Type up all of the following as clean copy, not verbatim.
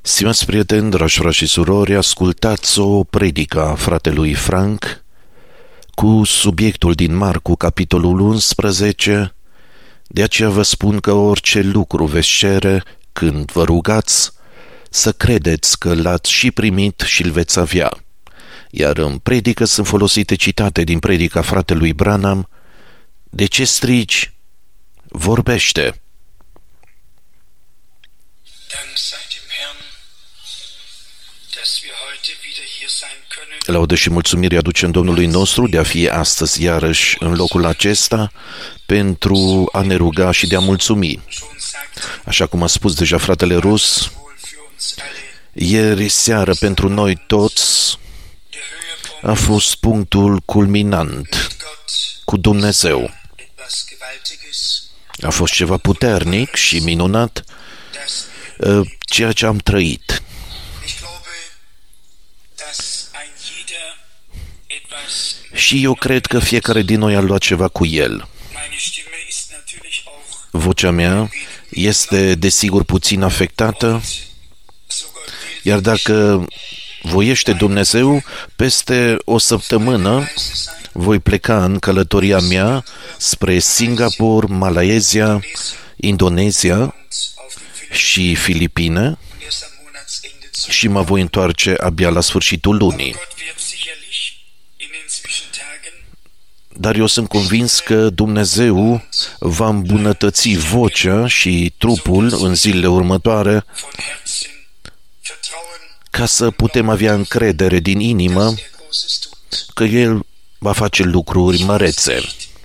Stimați prieteni, dragi frați și surori, ascultați o predică a fratelui Frank cu subiectul din Marcu, capitolul 11. De aceea vă spun că orice lucru veți cere când vă rugați, să credeți că l-ați și primit și îl veți avea. Iar în predică sunt folosite citate din predica fratelui Branham. De ce strigi? Vorbește! Laudă și mulțumiri aducem Domnului nostru de a fi astăzi iarăși în locul acesta pentru a ne ruga și de a mulțumi. Așa cum a spus deja fratele Rus, ieri seară pentru noi toți a fost punctul culminant cu Dumnezeu. A fost ceva puternic și minunat ceea ce am trăit. Și eu cred că fiecare din noi a luat ceva cu el. Vocea mea este desigur puțin afectată, iar dacă voiește Dumnezeu, peste o săptămână voi pleca în călătoria mea spre Singapore, Malaysia, Indonezia și Filipine și mă voi întoarce abia la sfârșitul lunii. Dar eu sunt convins că Dumnezeu va îmbunătăți vocea și trupul în zilele următoare ca să putem avea încredere din inimă că El va face lucruri mărețe.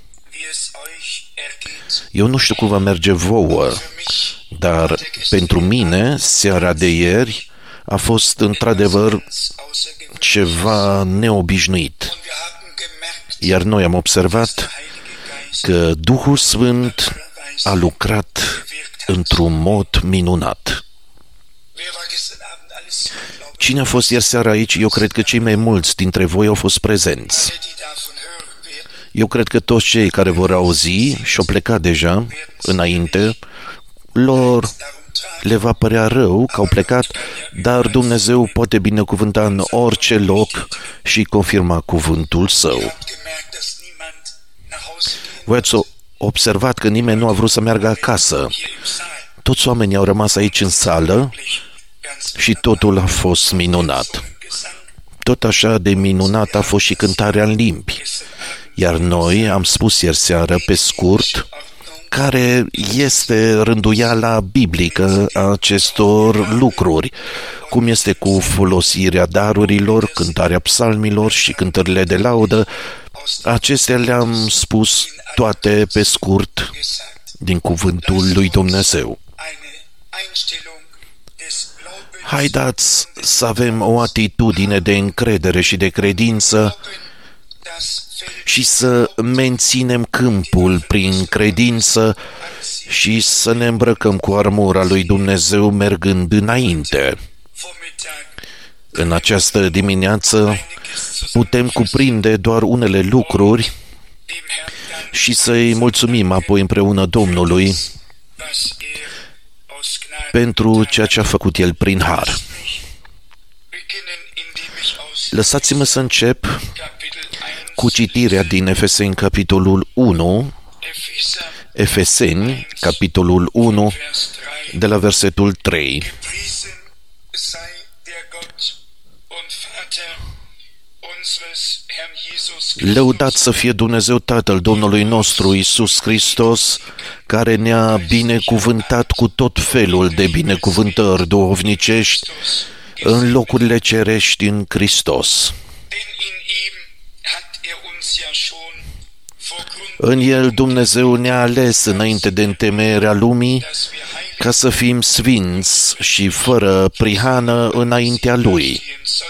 Eu nu știu cum va merge vouă, dar pentru mine, seara de ieri a fost într-adevăr ceva neobișnuit. Iar noi am observat că Duhul Sfânt a lucrat într-un mod minunat. Cine a fost ieri seara aici? Eu cred că cei mai mulți dintre voi au fost prezenți. Eu cred că toți cei care vor auzi și-au plecat deja înainte, lor le va părea rău că au plecat, dar Dumnezeu poate binecuvânta în orice loc și confirma cuvântul Său. Voi ați observat că nimeni nu a vrut să meargă acasă. Toți oamenii au rămas aici în sală și totul a fost minunat. Tot așa de minunat a fost și cântarea în limbi. Iar noi am spus ieri seară, pe scurt, care este rânduiala biblică a acestor lucruri, cum este cu folosirea darurilor, cântarea psalmilor și cântările de laudă. Acestea le-am spus toate pe scurt din cuvântul lui Dumnezeu. Haideți să avem o atitudine de încredere și de credință și să menținem câmpul prin credință și să ne îmbrăcăm cu armura lui Dumnezeu mergând înainte. În această dimineață putem cuprinde doar unele lucruri și să-i mulțumim apoi împreună Domnului pentru ceea ce a făcut El prin har. Lăsați-mă să încep cu citirea din Efeseni, capitolul 1, Efeseni, capitolul 1, de la versetul 3. Lăudat să fie Dumnezeu Tatăl Domnului nostru Iisus Hristos, care ne-a binecuvântat cu tot felul de binecuvântări duhovnicești în locurile cerești în Hristos. În El Dumnezeu ne-a ales înainte de întemeierea lumii ca să fim sfinți și fără prihană înaintea Lui.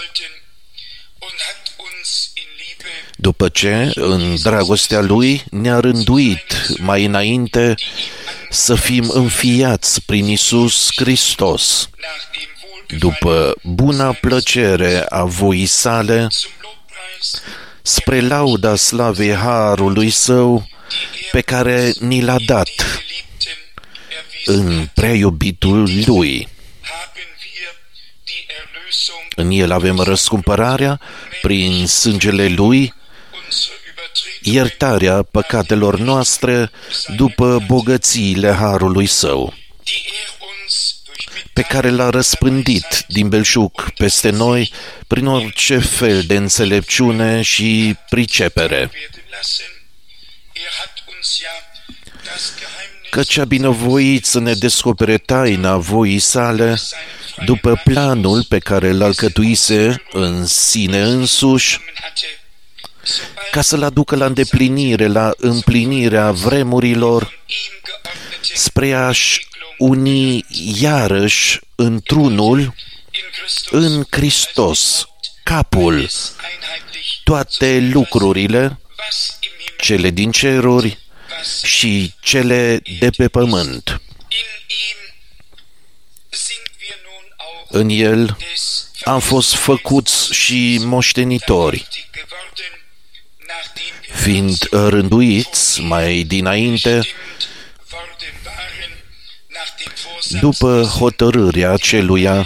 După ce, în dragostea Lui, ne-a rânduit mai înainte să fim înfiați prin Iisus Hristos, după buna plăcere a voii Sale, spre lauda slavei harului Său pe care ni l-a dat în prea iubitul Lui. În el avem răscumpărarea prin sângele lui, iertarea păcatelor noastre după bogățiile harului său, pe care l-a răspândit din belșug peste noi prin orice fel de înțelepciune și pricepere. Căci a binevoit să ne descopere taina voii sale după planul pe care l alcătuise în sine însuși, ca să-l aducă la îndeplinire, la împlinirea vremurilor, spre a-și uni iarăși într-unul în Hristos, capul, toate lucrurile, cele din ceruri și cele de pe pământ. În el am fost făcuți și moștenitori, fiind rânduiți mai dinainte după hotărârea celuia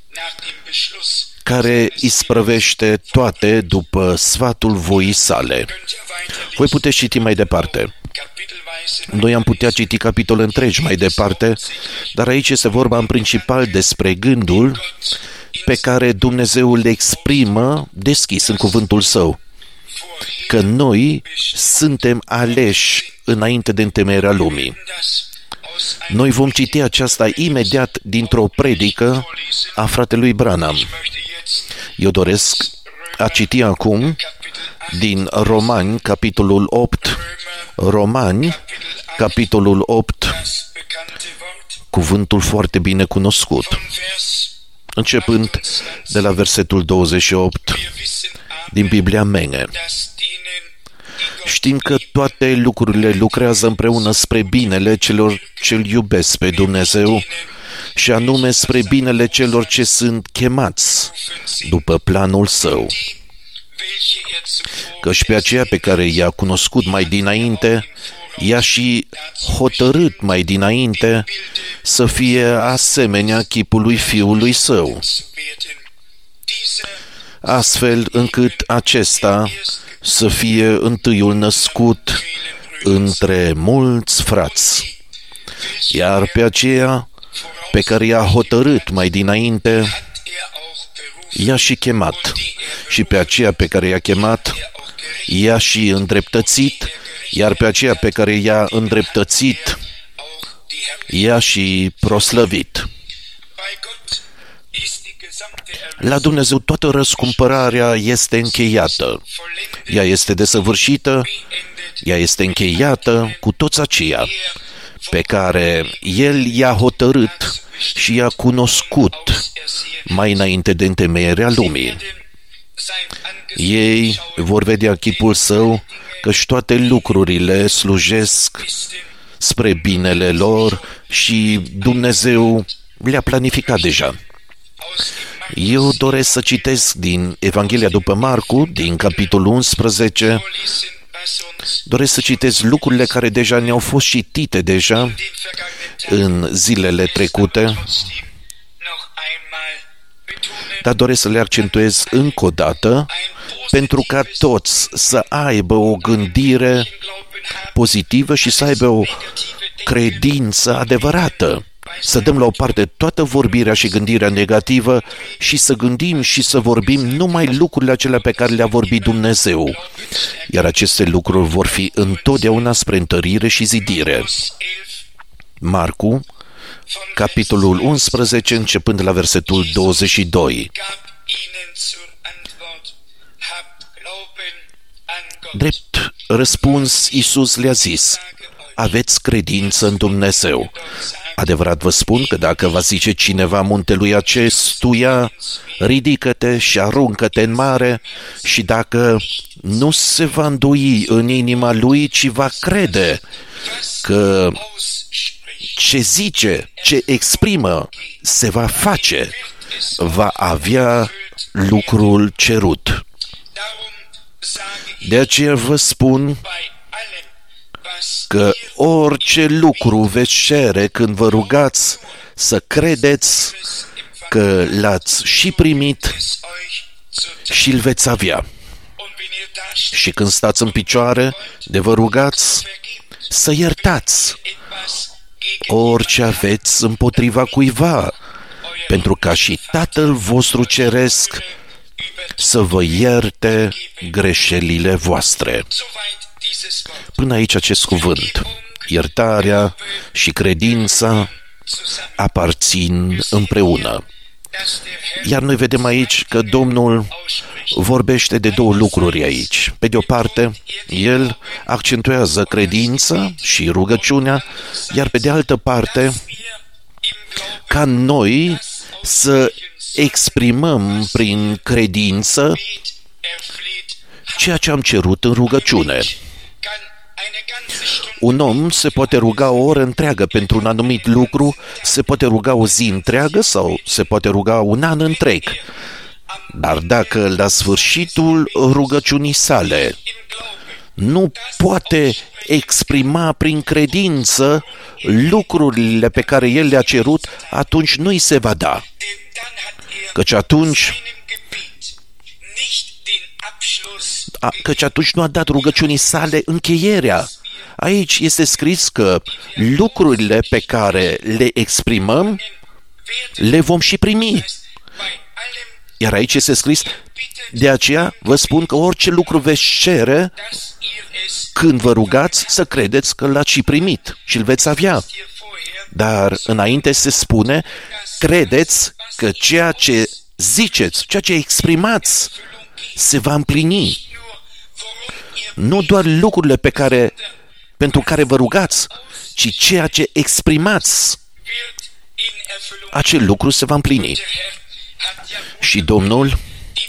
care isprăvește toate după sfatul voii sale. Voi puteți citi mai departe. Noi am putea citi capitole întregi mai departe, dar aici este vorba în principal despre gândul pe care Dumnezeu le exprimă deschis în cuvântul Său, că noi suntem aleși înainte de întemeierea lumii. Noi vom citi aceasta imediat dintr-o predică a fratelui Branham. Eu doresc a citi acum din Romani, capitolul 8, Romani, capitolul 8, cuvântul foarte bine cunoscut, începând de la versetul 28 din Biblia Menge. Știm că toate lucrurile lucrează împreună spre binele celor ce-L iubesc pe Dumnezeu, și anume spre binele celor ce sunt chemați după planul Său. Căci pe aceea pe care i-a cunoscut mai dinainte, i-a și hotărât mai dinainte să fie asemenea chipului Fiului Său, astfel încât acesta să fie întâiul născut între mulți frați. Iar pe aceea pe care i-a hotărât mai dinainte, i-a și chemat. Și pe aceea pe care i-a chemat, i-a și îndreptățit, iar pe aceea pe care i-a îndreptățit, i-a și proslăvit. La Dumnezeu toată răscumpărarea este încheiată. Ea este desăvârșită, ea este încheiată cu toți aceia pe care El i-a hotărât și i-a cunoscut mai înainte de întemeierea lumii. Ei vor vedea chipul Său, căci toate lucrurile slujesc spre binele lor și Dumnezeu le-a planificat deja. Eu doresc să citesc din Evanghelia după Marcu, din capitolul 11, doresc să citesc lucrurile care deja ne-au fost citite deja în zilele trecute, dar doresc să le accentuez încă o dată, pentru ca toți să aibă o gândire pozitivă și să aibă o credință adevărată. Să dăm la o parte toată vorbirea și gândirea negativă și să gândim și să vorbim numai lucrurile acelea pe care le-a vorbit Dumnezeu. Iar aceste lucruri vor fi întotdeauna spre întărire și zidire. Marcu, capitolul 11, începând de la versetul 22. Drept răspuns, Iisus le-a zis: aveți credință în Dumnezeu. Adevărat vă spun că dacă va zice cineva muntelui acestuia, ridică-te și aruncă-te în mare, și dacă nu se va îndoi în inima lui, ci va crede că ce zice, ce exprimă, se va face, va avea lucrul cerut. De aceea vă spun că orice lucru veți cere când vă rugați, să credeți că l-ați și primit și îl veți avea. Și când stați în picioare, de vă rugați să iertați orice aveți împotriva cuiva, pentru ca și Tatăl vostru ceresc să vă ierte greșelile voastre. Până aici acest cuvânt. Iertarea și credința aparțin împreună. Iar noi vedem aici că Domnul vorbește de două lucruri aici. Pe de o parte, El accentuează credința și rugăciunea, iar pe de altă parte, ca noi să exprimăm prin credință ceea ce am cerut în rugăciune. Un om se poate ruga o oră întreagă pentru un anumit lucru, se poate ruga o zi întreagă sau se poate ruga un an întreg. Dar dacă la sfârșitul rugăciunii sale nu poate exprima prin credință lucrurile pe care el le-a cerut, atunci nu îi se va da. Căci atunci nu a dat rugăciunii sale încheierea. Aici este scris că lucrurile pe care le exprimăm le vom și primi. Iar aici este scris, de aceea vă spun că orice lucru veți cere, când vă rugați, să credeți că l-ați și primit și îl veți avea. Dar înainte se spune, credeți că ceea ce ziceți, ceea ce exprimați, se va împlini. Nu doar lucrurile pentru care vă rugați, ci ceea ce exprimați, acel lucru se va împlini. Și Domnul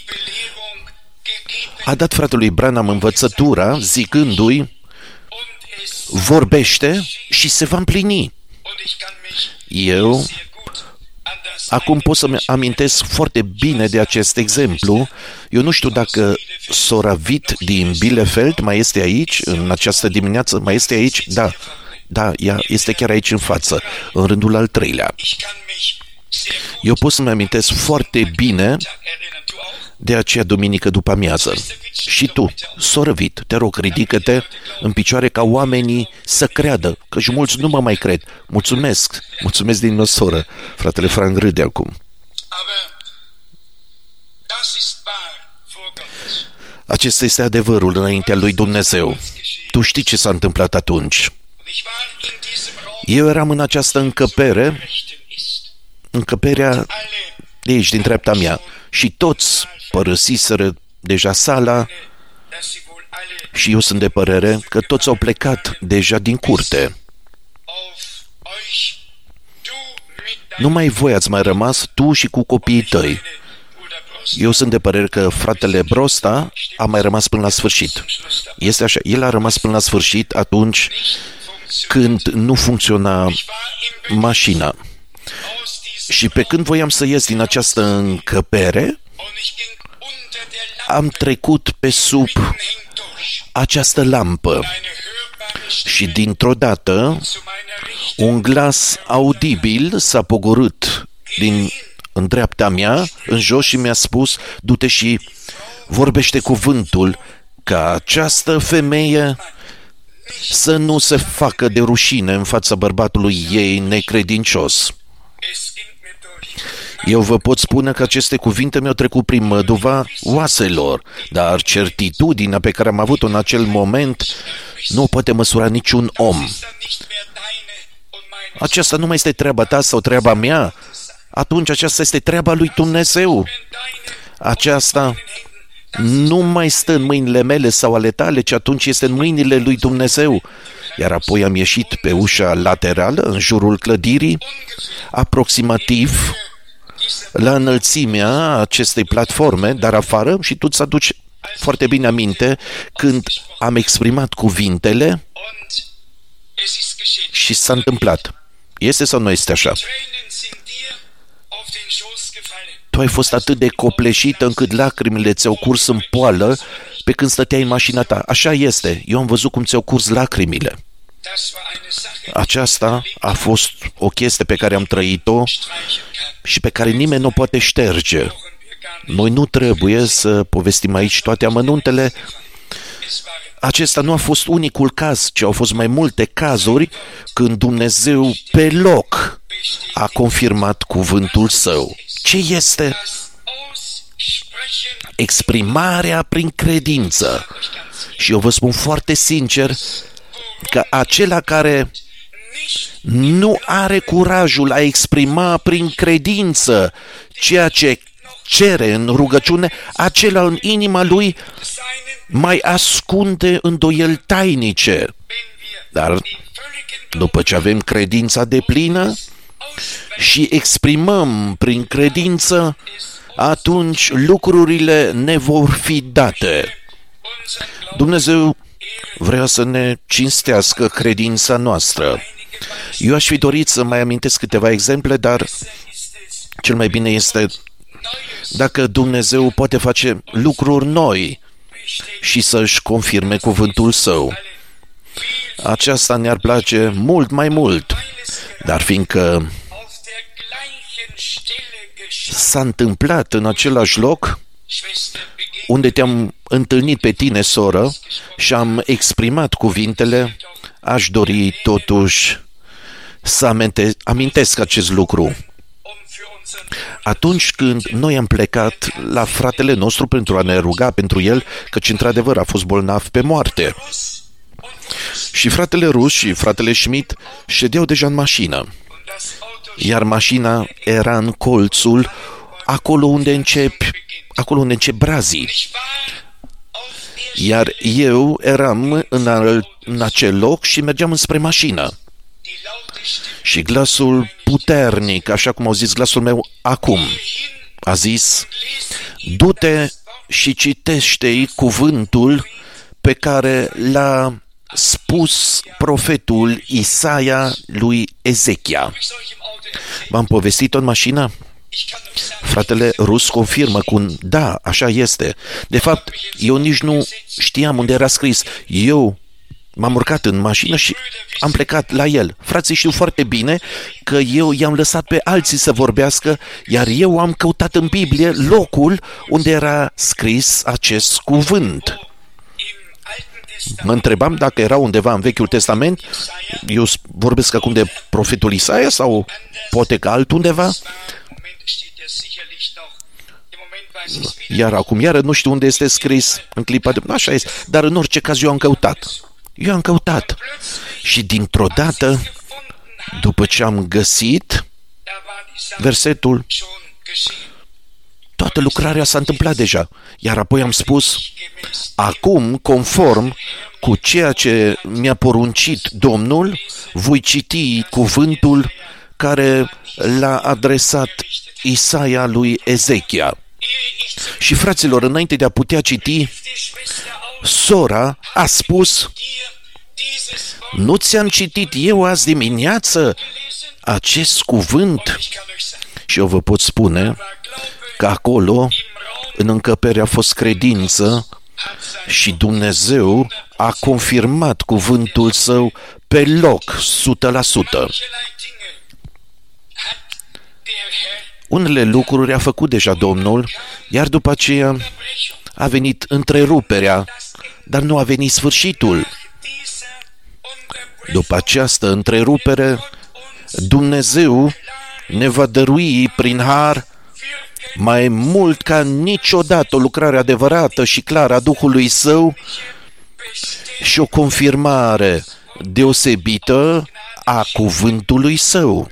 a dat fratelui Branham învățătura, zicându-i, vorbește și se va împlini. Eu acum pot să-mi amintesc foarte bine de acest exemplu. Eu nu știu dacă sora Witt din Bielefeld mai este aici, în această dimineață, mai este aici? Da, ea este chiar aici în față, în rândul al treilea. Eu pot să-mi amintesc foarte bine de aceea duminică după amiază. Și tu, soră Witt, te rog, ridică-te în picioare ca oamenii să creadă, că și mulți nu mă mai cred. Mulțumesc din nou, soră. Fratele Frank râde acum. Acesta este adevărul înaintea lui Dumnezeu. Tu știi ce s-a întâmplat atunci. Eu eram în această încăperea de aici, din dreapta mea, și toți părăsiseră deja sala și eu sunt de părere că toți au plecat deja din curte. Numai voi ați mai rămas, tu și cu copiii tăi. Eu sunt de părere că fratele Brosta a mai rămas până la sfârșit. Este așa, el a rămas până la sfârșit atunci când nu funcționa mașina. Și pe când voiam să ies din această încăpere, am trecut pe sub această lampă și dintr-o dată un glas audibil s-a pogorât în dreapta mea, în jos, și mi-a spus, du-te și vorbește cuvântul ca această femeie să nu se facă de rușine în fața bărbatului ei necredincios. Eu vă pot spune că aceste cuvinte mi-au trecut prin măduva oaselor, dar certitudinea pe care am avut-o în acel moment nu o poate măsura niciun om. Aceasta nu mai este treaba ta sau treaba mea, atunci aceasta este treaba lui Dumnezeu. Aceasta nu mai stă în mâinile mele sau ale tale, ci atunci este în mâinile lui Dumnezeu. Iar apoi am ieșit pe ușa laterală, în jurul clădirii, aproximativ la înălțimea acestei platforme, dar afară, și tu îți aduci foarte bine aminte când am exprimat cuvintele și s-a întâmplat. Este sau nu este așa? Tu ai fost atât de copleșită încât lacrimile ți-au curs în poală pe când stăteai în mașina ta. Așa este. Eu am văzut cum ți-au curs lacrimile. Aceasta a fost o chestie pe care am trăit-o și pe care nimeni nu poate șterge. Noi nu trebuie să povestim aici toate amănuntele. Acesta nu a fost unicul caz, ci au fost mai multe cazuri când Dumnezeu pe loc a confirmat cuvântul Său. Ce este? Exprimarea prin credință. Și eu vă spun foarte sincer că acela care nu are curajul a exprima prin credință ceea ce cere în rugăciune, acela în inima lui mai ascunde îndoieli tainice. Dar după ce avem credința deplină și exprimăm prin credință, atunci lucrurile ne vor fi date. Dumnezeu vrea să ne cinstească credința noastră. Eu aș fi dorit să mai amintesc câteva exemple, dar cel mai bine este dacă Dumnezeu poate face lucruri noi și să-și confirme cuvântul Său. Aceasta ne-ar place mult mai mult, dar fiindcă s-a întâmplat în același loc unde te-am întâlnit pe tine, soră, și am exprimat cuvintele, aș dori totuși să amintesc acest lucru. Atunci când noi am plecat la fratele nostru pentru a ne ruga pentru el, căci într-adevăr a fost bolnav pe moarte. Și fratele Rus și fratele Schmidt ședeau deja în mașină, iar mașina era în colțul acolo unde încep brazii. Iar eu eram în acel loc și mergeam înspre mașină. Și glasul puternic, așa cum au zis glasul meu acum, a zis: du-te și citește-i cuvântul pe care l-a spus profetul Isaia lui Ezechia. V-am povestit-o în mașină? Fratele Rus confirmă cu un da, așa este. De fapt, eu nici nu știam unde era scris. Eu m-am urcat în mașină și am plecat la el. Frații știu foarte bine că eu i-am lăsat pe alții să vorbească, iar eu am căutat în Biblie locul unde era scris acest cuvânt. Mă întrebam dacă era undeva în Vechiul Testament. Eu vorbesc acum de profetul Isaia sau poate că altundeva. Iar acum iară nu știu unde este scris în clipa de... Așa este. Dar în orice caz eu am căutat. Și dintr-o dată, după ce am găsit versetul, toată lucrarea s-a întâmplat deja. Iar apoi am spus: acum, conform cu ceea ce mi-a poruncit Domnul, voi citi cuvântul care l-a adresat Isaia lui Ezechia. Și fraților, înainte de a putea citi, sora a spus: nu ți-am citit eu azi dimineață acest cuvânt? Și eu vă pot spune că acolo, în încăpere, a fost credință și Dumnezeu a confirmat cuvântul Său pe loc, 100%. Unele lucruri a făcut deja Domnul, iar după aceea a venit întreruperea, dar nu a venit sfârșitul. După această întrerupere, Dumnezeu ne va dărui prin har mai mult ca niciodată o lucrare adevărată și clară a Duhului Său și o confirmare deosebită a cuvântului Său,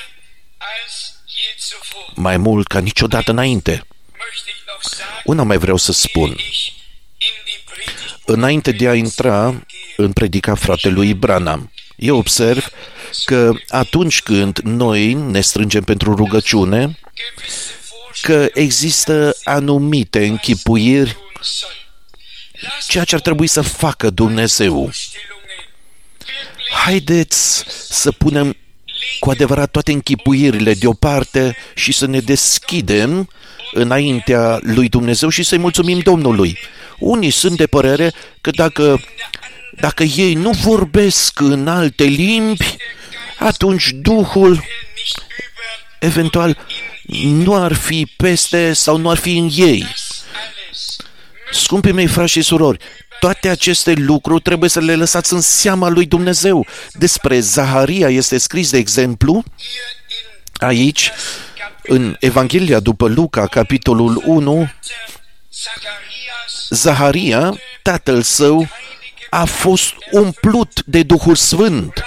mai mult ca niciodată înainte. Una mai vreau să spun. Înainte de a intra în predica fratelui Branham, eu observ că atunci când noi ne strângem pentru rugăciune, că există anumite închipuiri, ceea ce ar trebui să facă Dumnezeu. Haideți să punem cu adevărat toate închipuirile deoparte și să ne deschidem înaintea lui Dumnezeu și să-i mulțumim Domnului. Unii sunt de părere că dacă Dacă ei nu vorbesc în alte limbi, atunci Duhul eventual nu ar fi peste sau nu ar fi în ei. Scumpii mei frați și surori, toate aceste lucruri trebuie să le lăsați în seama lui Dumnezeu. Despre Zaharia este scris, de exemplu, aici, în Evanghelia după Luca, capitolul 1, Zaharia, tatăl său, a fost umplut de Duhul Sfânt.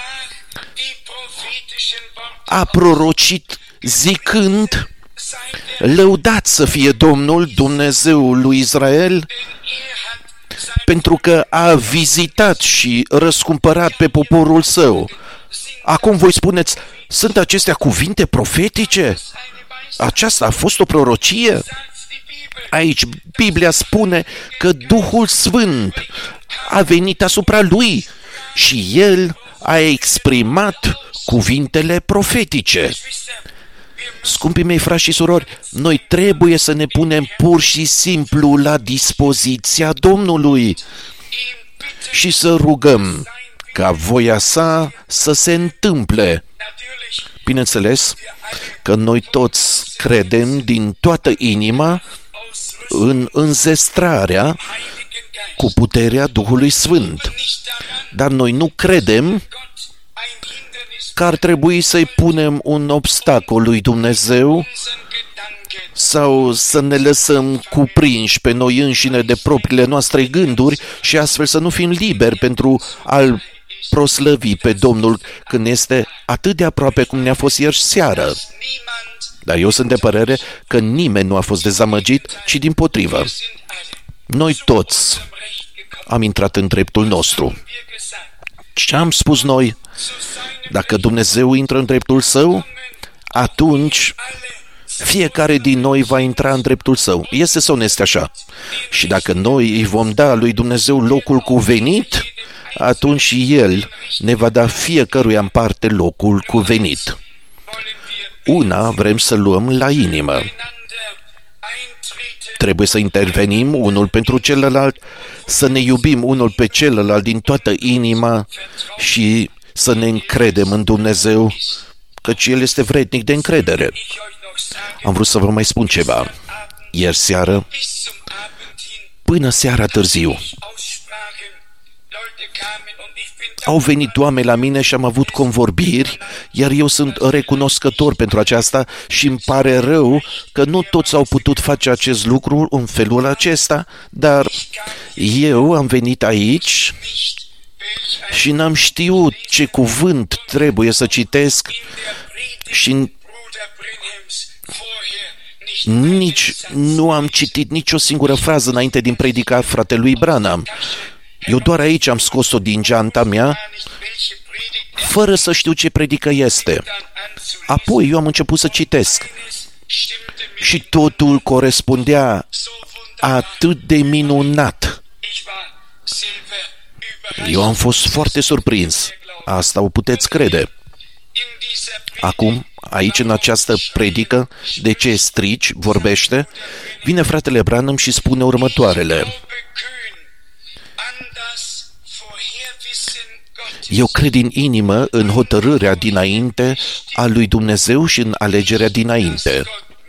A prorocit zicând: lăudat să fie Domnul, Dumnezeul lui Israel, pentru că a vizitat și răscumpărat pe poporul său. Acum voi spuneți, sunt acestea cuvinte profetice? Aceasta a fost o prorocie? Aici Biblia spune că Duhul Sfânt a venit asupra lui și el a exprimat cuvintele profetice. Scumpii mei frați și surori, noi trebuie să ne punem pur și simplu la dispoziția Domnului și să rugăm ca voia sa să se întâmple. Bineînțeles că noi toți credem din toată inima în înzestrarea cu puterea Duhului Sfânt, dar noi nu credem că ar trebui să-i punem un obstacol lui Dumnezeu sau să ne lăsăm cuprinși pe noi înșine de propriile noastre gânduri și astfel să nu fim liberi pentru a-L proslăvi pe Domnul când este atât de aproape cum ne-a fost ieri seară. Dar eu sunt de părere că nimeni nu a fost dezamăgit, ci dimpotrivă. Noi toți am intrat în dreptul nostru. Ce am spus noi? Dacă Dumnezeu intră în dreptul său, atunci fiecare din noi va intra în dreptul său. Este sau nu este așa? Și dacă noi îi vom da lui Dumnezeu locul cuvenit, atunci și El ne va da fiecăruia în parte locul cuvenit. Una vrem să luăm la inimă. Trebuie să intervenim unul pentru celălalt, să ne iubim unul pe celălalt din toată inima și să ne încredem în Dumnezeu, căci El este vrednic de încredere. Am vrut să vă mai spun ceva. Ieri seară, până seara târziu, au venit oameni la mine și am avut convorbiri, iar eu sunt recunoscător pentru aceasta și îmi pare rău că nu toți au putut face acest lucru în felul acesta, dar eu am venit aici și n-am știut ce cuvânt trebuie să citesc și nici nu am citit nicio singură frază înainte din predica fratelui Branham. Eu doar aici am scos-o din geanta mea, fără să știu ce predică este. Apoi eu am început să citesc și totul corespundea atât de minunat. Eu am fost foarte surprins. Asta o puteți crede. Acum, aici în această predică, de ce strici, vorbește, vine fratele Branham și spune următoarele. Eu cred din inimă în hotărârea dinainte a lui Dumnezeu și în alegerea dinainte.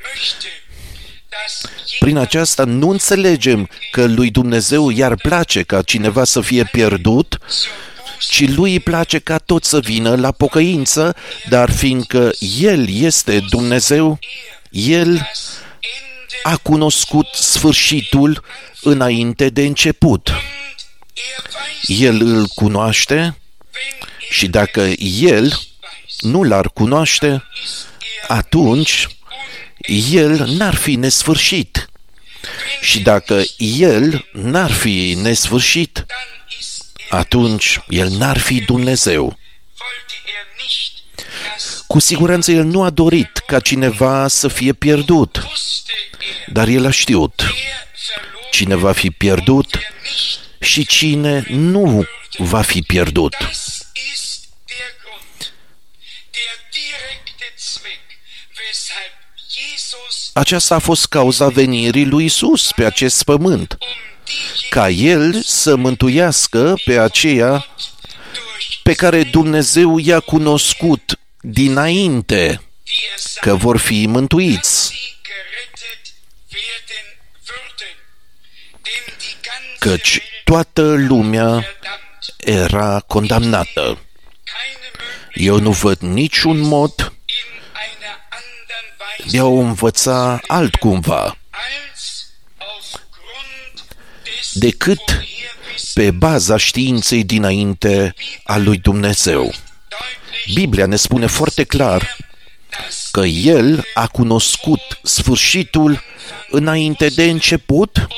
Prin aceasta nu înțelegem că lui Dumnezeu i-ar place ca cineva să fie pierdut, ci lui îi place ca tot să vină la pocăință, dar fiindcă El este Dumnezeu, El a cunoscut sfârșitul înainte de început. El îl cunoaște și dacă El nu l-ar cunoaște, atunci El n-ar fi nesfârșit. Și dacă El n-ar fi nesfârșit, atunci El n-ar fi Dumnezeu. Cu siguranță El nu a dorit ca cineva să fie pierdut, dar El a știut cine va fi pierdut și cine nu va fi pierdut. Aceasta a fost cauza venirii lui Isus pe acest pământ, ca El să mântuiască pe aceia pe care Dumnezeu i-a cunoscut dinainte că vor fi mântuiți. Căci toată lumea era condamnată. Eu nu văd niciun mod de a o învăța altcumva decât pe baza științei dinainte a lui Dumnezeu. Biblia ne spune foarte clar că El a cunoscut sfârșitul înainte de început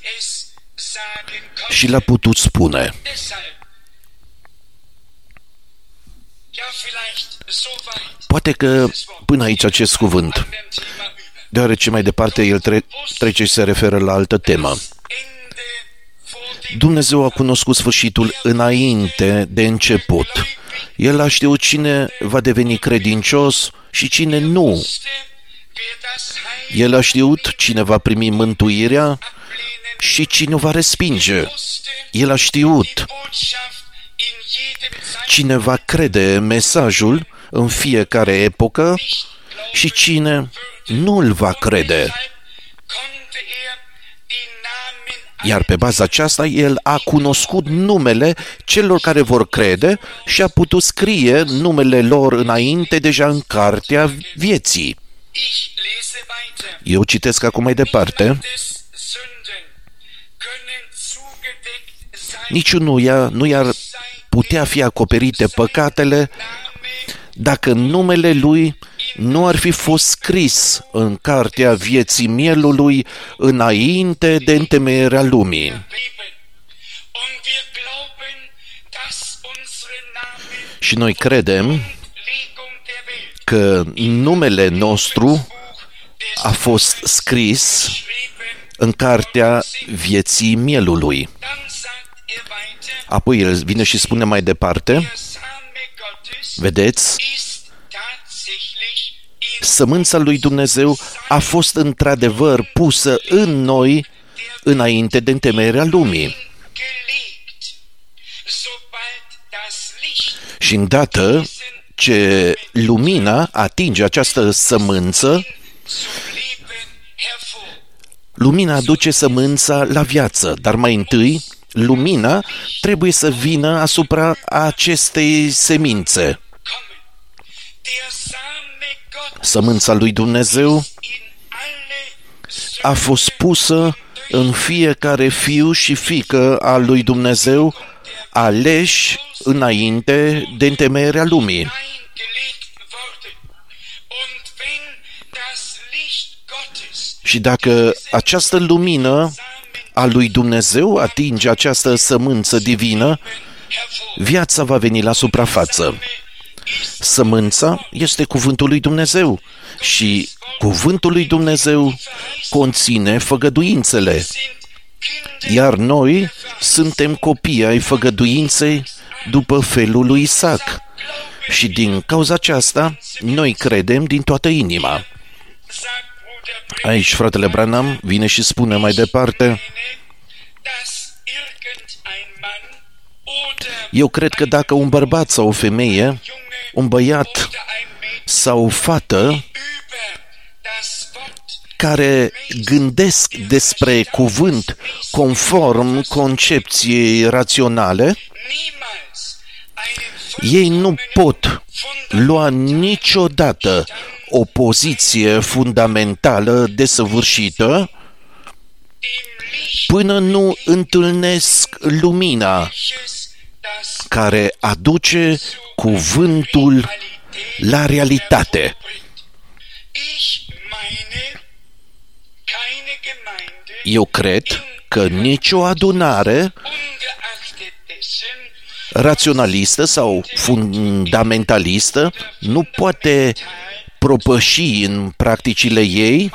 și l-a putut spune. Poate că până aici acest cuvânt, deoarece mai departe el trece și se referă la altă temă. Dumnezeu a cunoscut sfârșitul înainte de început. El a știut cine va deveni credincios și cine nu. El a știut cine va primi mântuirea și cine o va respinge. El a știut cine va crede mesajul în fiecare epocă și cine nu îl va crede. Iar pe baza aceasta, El a cunoscut numele celor care vor crede și a putut scrie numele lor înainte deja în cartea vieții. Eu citesc acum mai departe. Niciunuia nu i-ar putea fi acoperite păcatele dacă numele lui nu ar fi fost scris în cartea vieții mielului înainte de întemeierea lumii. Și noi credem că numele nostru a fost scris în cartea vieții mielului. Apoi el vine și spune mai departe, vedeți, sămânța lui Dumnezeu a fost într-adevăr pusă în noi înainte de întemeierea lumii. Și îndată ce lumina atinge această sămânță, lumina aduce sămânța la viață, dar mai întâi lumina trebuie să vină asupra acestei semințe. Sămânța lui Dumnezeu a fost pusă în fiecare fiu și fiică al lui Dumnezeu, aleși înainte de întemeierea lumii. Și dacă această lumină a lui Dumnezeu atinge această sămânță divină, viața va veni la suprafață. Sămânța este cuvântul lui Dumnezeu și cuvântul lui Dumnezeu conține făgăduințele. Iar noi suntem copii ai făgăduinței după felul lui Isaac. Și din cauza aceasta, noi credem din toată inima. Aici fratele Branham vine și spune mai departe, eu cred că dacă un bărbat sau o femeie, un băiat sau o fată care gândesc despre cuvânt conform concepției raționale, ei nu pot lua niciodată o poziție fundamentală desăvârșită până nu întâlnesc lumina care aduce cuvântul la realitate. Eu cred că nicio adunare raționalistă sau fundamentalistă nu poate propăși în practicile ei,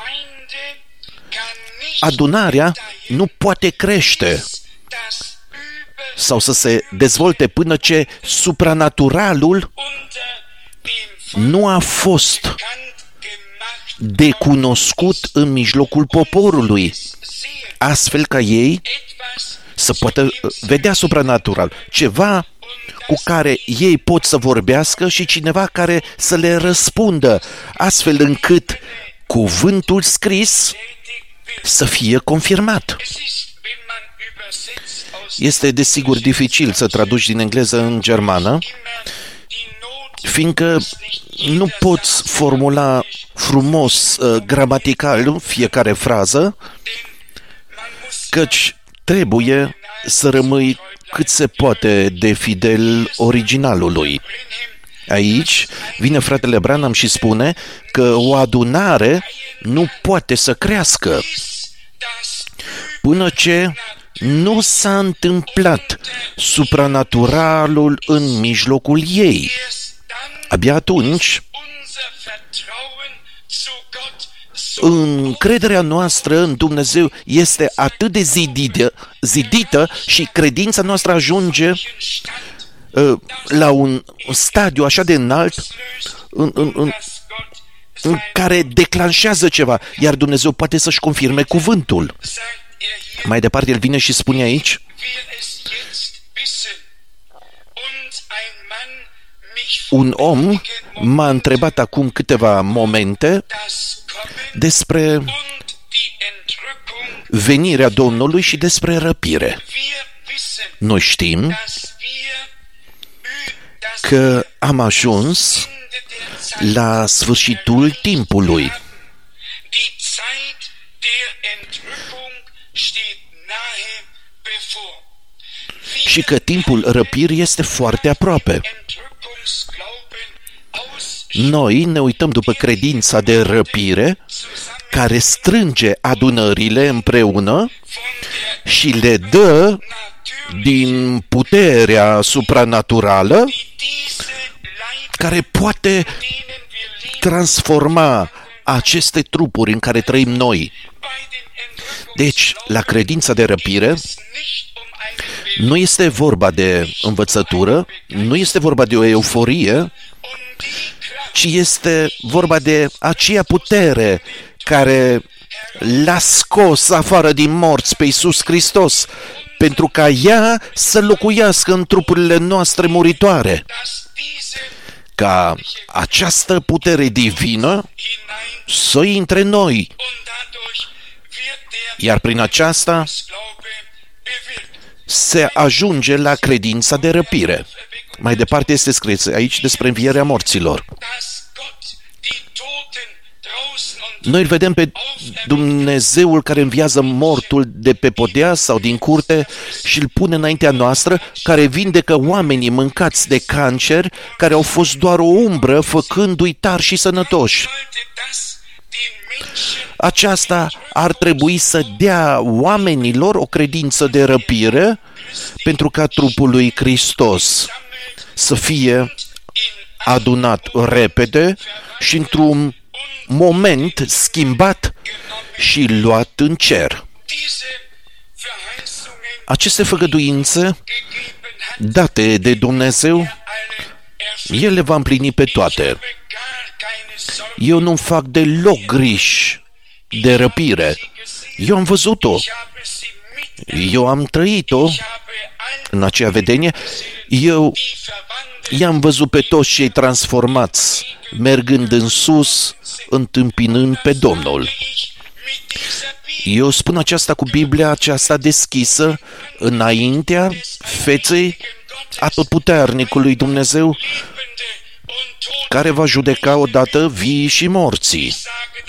adunarea nu poate crește sau să se dezvolte până ce supranaturalul nu a fost decunoscut în mijlocul poporului. astfel ca ei să poată vedea supranatural, ceva cu care ei pot să vorbească și cineva care să le răspundă, astfel încât cuvântul scris să fie confirmat. Este desigur dificil să traduci din engleză în germană, fiindcă nu poți formula frumos gramatical fiecare frază, căci trebuie să rămâi cât se poate de fidel originalului. Aici vine fratele Branham și spune că o adunare nu poate să crească până ce nu s-a întâmplat supranaturalul în mijlocul ei. Abia atunci, încrederea noastră în Dumnezeu este atât de zidită și credința noastră ajunge la un stadiu așa de înalt în care declanșează ceva, iar Dumnezeu poate să-și confirme cuvântul. Mai departe, el vine și spune aici: un om m-a întrebat acum câteva momente despre venirea Domnului și despre răpire. Noi știm că am ajuns la sfârșitul timpului. Și că timpul răpirii este foarte aproape. Noi ne uităm după credința de răpire care strânge adunările împreună și le dă din puterea supranaturală care poate transforma aceste trupuri în care trăim noi. Deci, la credința de răpire nu este vorba de învățătură, nu este vorba de o euforie, ci este vorba de aceea putere care l-a scos afară din morți pe Iisus Hristos, pentru ca ea să locuiască în trupurile noastre muritoare. Ca această putere divină să intre în noi, iar prin aceasta se ajunge la credința de răpire. Mai departe este scris aici despre învierea morților. Noi îl vedem pe Dumnezeul care înviază mortul de pe podea sau din curte și îl pune înaintea noastră, care vindecă oamenii mâncați de cancer, care au fost doar o umbră, făcându-i tari și sănătoși. Aceasta ar trebui să dea oamenilor o credință de răpire pentru ca trupul lui Hristos să fie adunat repede și într-un moment schimbat și luat în cer. Aceste făgăduințe date de Dumnezeu, El le va împlini pe toate. Eu nu fac deloc griji de răpire. Eu am văzut-o. Eu am trăit-o în acea vedenie. Eu i-am văzut pe toți cei transformați, mergând în sus, întâmpinând pe Domnul. Eu spun aceasta cu Biblia aceasta deschisă înaintea feței atotputernicului Dumnezeu, care va judeca odată vii și morții.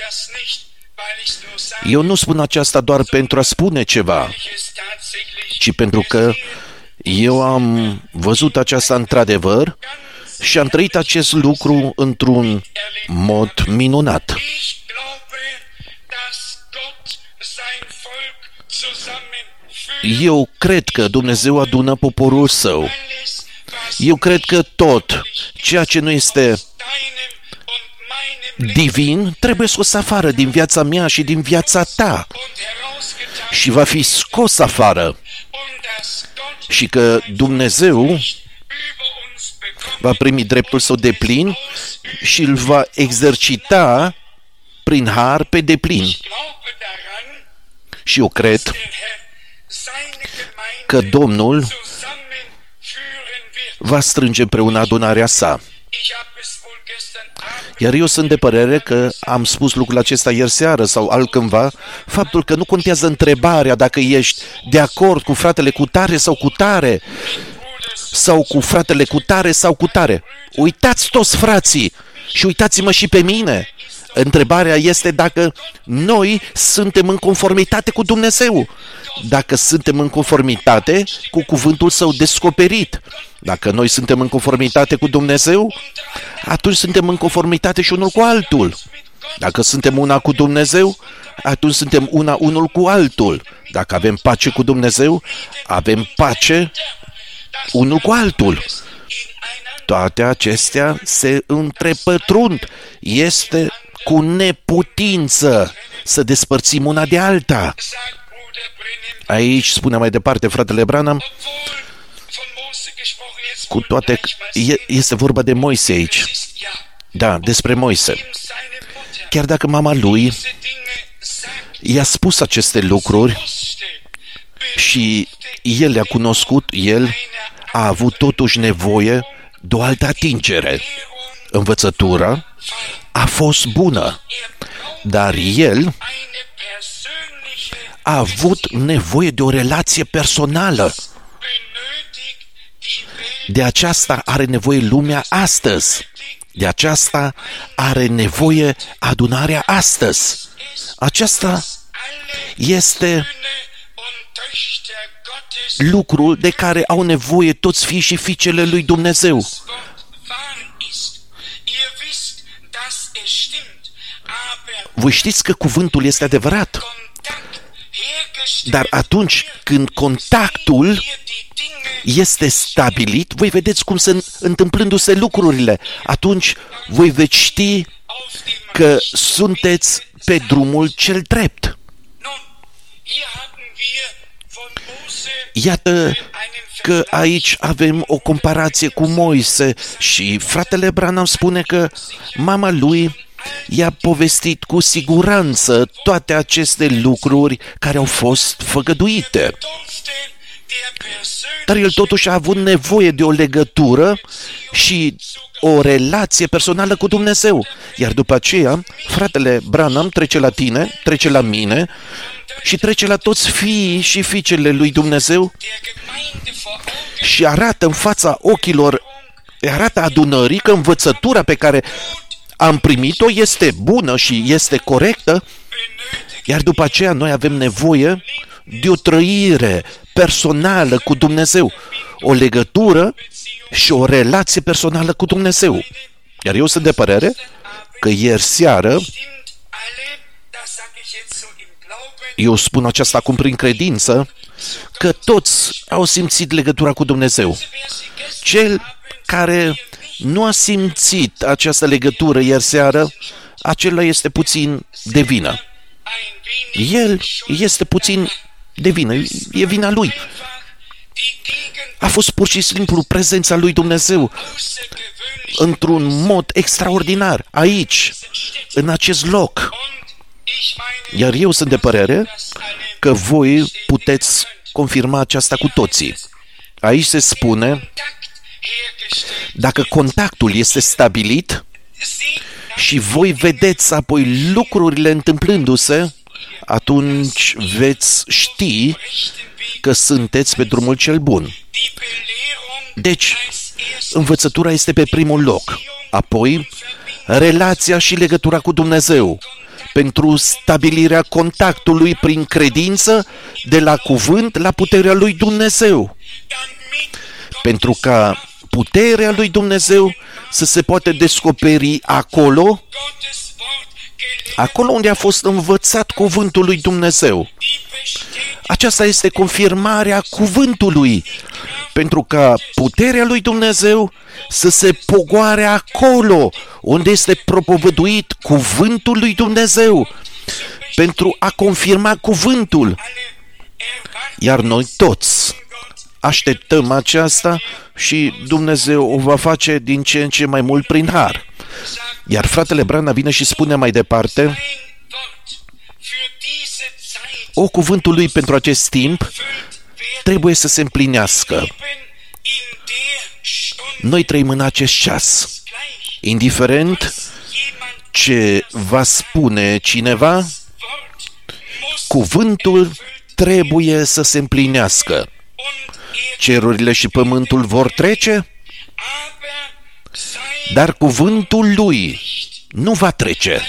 Eu nu spun aceasta doar pentru a spune ceva, ci pentru că eu am văzut aceasta într-adevăr și am trăit acest lucru într-un mod minunat. Eu cred că Dumnezeu adună poporul său. Eu cred că tot ceea ce nu este divin trebuie scos afară din viața mea și din viața ta și va fi scos afară și că Dumnezeu va primi dreptul său deplin și îl va exercita prin har pe deplin. Și eu cred că Domnul va strânge împreună adunarea sa. Iar eu sunt de părere că am spus lucrul acesta ieri seară sau altcândva, faptul că nu contează întrebarea dacă ești de acord cu fratele cu tare sau cu tare, sau cu fratele cu tare sau cu tare. Uitați toți frații și uitați-mă și pe mine. Întrebarea este dacă noi suntem în conformitate cu Dumnezeu, dacă suntem în conformitate cu cuvântul Său descoperit. Dacă noi suntem în conformitate cu Dumnezeu, atunci suntem în conformitate și unul cu altul. Dacă suntem una cu Dumnezeu, atunci suntem unul cu altul. Dacă avem pace cu Dumnezeu, avem pace unul cu altul. Toate acestea se întrepătrund. Este cu neputință să despărțim una de alta. Aici spune mai departe fratele Branham, cu toate, este vorba de Moise aici. Da, despre Moise. Chiar dacă mama lui i-a spus aceste lucruri și el le-a cunoscut, el a avut totuși nevoie de o altă atingere. Învățătura a fost bună, dar el a avut nevoie de o relație personală. De aceasta are nevoie lumea astăzi. De aceasta are nevoie adunarea astăzi. Aceasta este lucrul de care au nevoie toți fii și fiicele lui Dumnezeu. Voi știți că cuvântul este adevărat, dar atunci când contactul este stabilit, voi vedeți cum sunt întâmplându-se lucrurile. Atunci voi veți ști că sunteți pe drumul cel drept. Iată că aici avem o comparație cu Moise și fratele Branham spune că mama lui i-a povestit cu siguranță toate aceste lucruri care au fost făgăduite. Dar el totuși a avut nevoie de o legătură și o relație personală cu Dumnezeu. Iar după aceea, fratele Branham trece la tine, trece la mine și trece la toți fiii și fiicele lui Dumnezeu și arată în fața ochilor, arată adunării că învățătura pe care am primit-o este bună și este corectă, iar după aceea noi avem nevoie de o trăire personală cu Dumnezeu, o legătură și o relație personală cu Dumnezeu. Iar eu sunt de părere că ieri seară, eu spun aceasta acum prin credință, că toți au simțit legătura cu Dumnezeu. Cel care nu a simțit această legătură ieri seară, acela este puțin de vină. El este puțin de vină, e vina lui. A fost pur și simplu prezența lui Dumnezeu într-un mod extraordinar, aici, în acest loc. Iar eu sunt de părere că voi puteți confirma aceasta cu toții. Aici se spune, dacă contactul este stabilit și voi vedeți apoi lucrurile întâmplându-se, atunci veți ști că sunteți pe drumul cel bun. Deci, învățătura este pe primul loc. Apoi, relația și legătura cu Dumnezeu, pentru stabilirea contactului prin credință de la cuvânt la puterea lui Dumnezeu. Pentru ca puterea lui Dumnezeu să se poate descoperi acolo unde a fost învățat cuvântul lui Dumnezeu. Aceasta este confirmarea cuvântului, pentru ca puterea lui Dumnezeu să se pogoare acolo unde este propovăduit cuvântul lui Dumnezeu, pentru a confirma cuvântul. Iar noi toți așteptăm aceasta și Dumnezeu o va face din ce în ce mai mult prin har. Iar fratele Branham vine și spune mai departe, cuvântul lui pentru acest timp trebuie să se împlinească. Noi trăim în acest ceas. Indiferent ce va spune cineva, cuvântul trebuie să se împlinească. Cerurile și pământul vor trece, dar cuvântul lui nu va trece.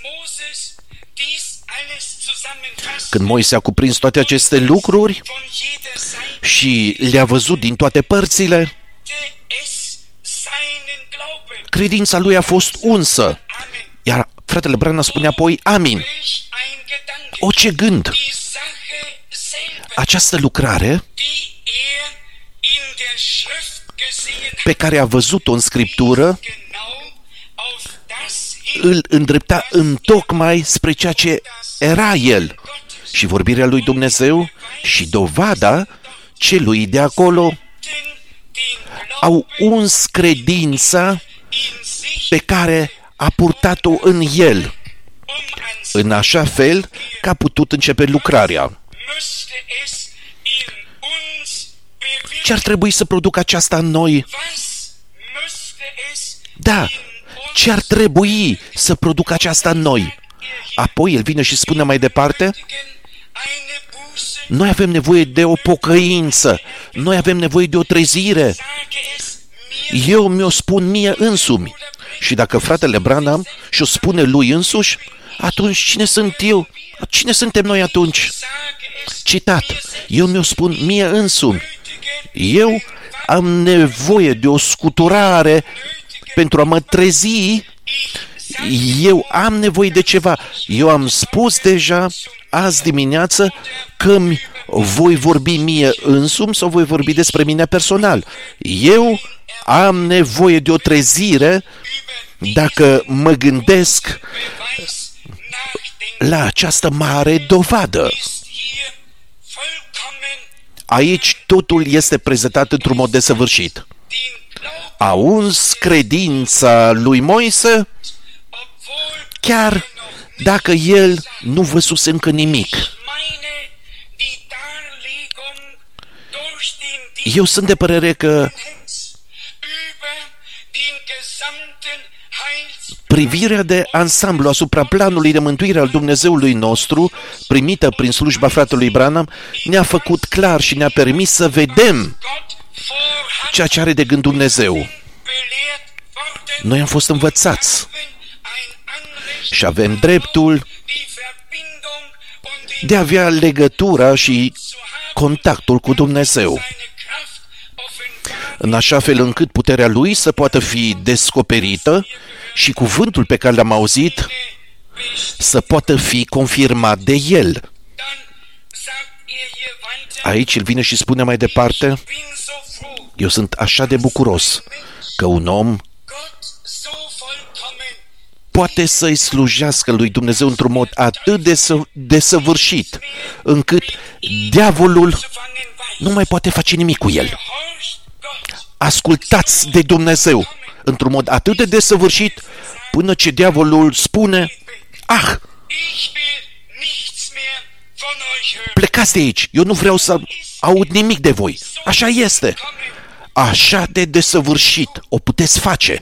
Când Moise a cuprins toate aceste lucruri și le-a văzut din toate părțile, credința lui a fost unsă. Iar fratele Branham spunea apoi, amin. O, ce gând! Această lucrare pe care a văzut-o în Scriptură îl îndrepta întocmai spre ceea ce era el. Și vorbirea lui Dumnezeu și dovada celui de acolo au uns credința pe care a purtat-o în el, în așa fel că a putut începe lucrarea. Ce ar trebui să producă aceasta în noi? Da, ce ar trebui să producă aceasta în noi? Apoi el vine și spune mai departe, noi avem nevoie de o pocăință, noi avem nevoie de o trezire. Eu mi-o spun mie însumi. Și dacă fratele Branham și-o spune lui însuși, atunci cine sunt eu? Cine suntem noi atunci? Citat, eu mi-o spun mie însumi. Eu am nevoie de o scuturare pentru a mă trezi. Eu am nevoie de ceva. Eu am spus deja azi dimineață că voi vorbi mie însumi sau voi vorbi despre mine personal. Eu am nevoie de o trezire dacă mă gândesc la această mare dovadă. Aici totul este prezentat într-un mod desăvârșit. A uns credința lui Moise, chiar dacă el nu văzuse încă nimic. Eu sunt de părere că privirea de ansamblu asupra planului de mântuire al Dumnezeului nostru, primită prin slujba fratelui Branham, ne-a făcut clar și ne-a permis să vedem ceea ce are de gând Dumnezeu. Noi am fost învățați și avem dreptul de a avea legătura și contactul cu Dumnezeu, în așa fel încât puterea Lui să poată fi descoperită și cuvântul pe care l-am auzit să poată fi confirmat de El. Aici el vine și spune mai departe, eu sunt așa de bucuros că un om poate să-i slujească lui Dumnezeu într-un mod atât de desăvârșit, încât diavolul nu mai poate face nimic cu el. Ascultați de Dumnezeu într-un mod atât de desăvârșit, până ce diavolul spune, plecați de aici, eu nu vreau să aud nimic de voi. Așa este. Așa de desăvârșit o puteți face.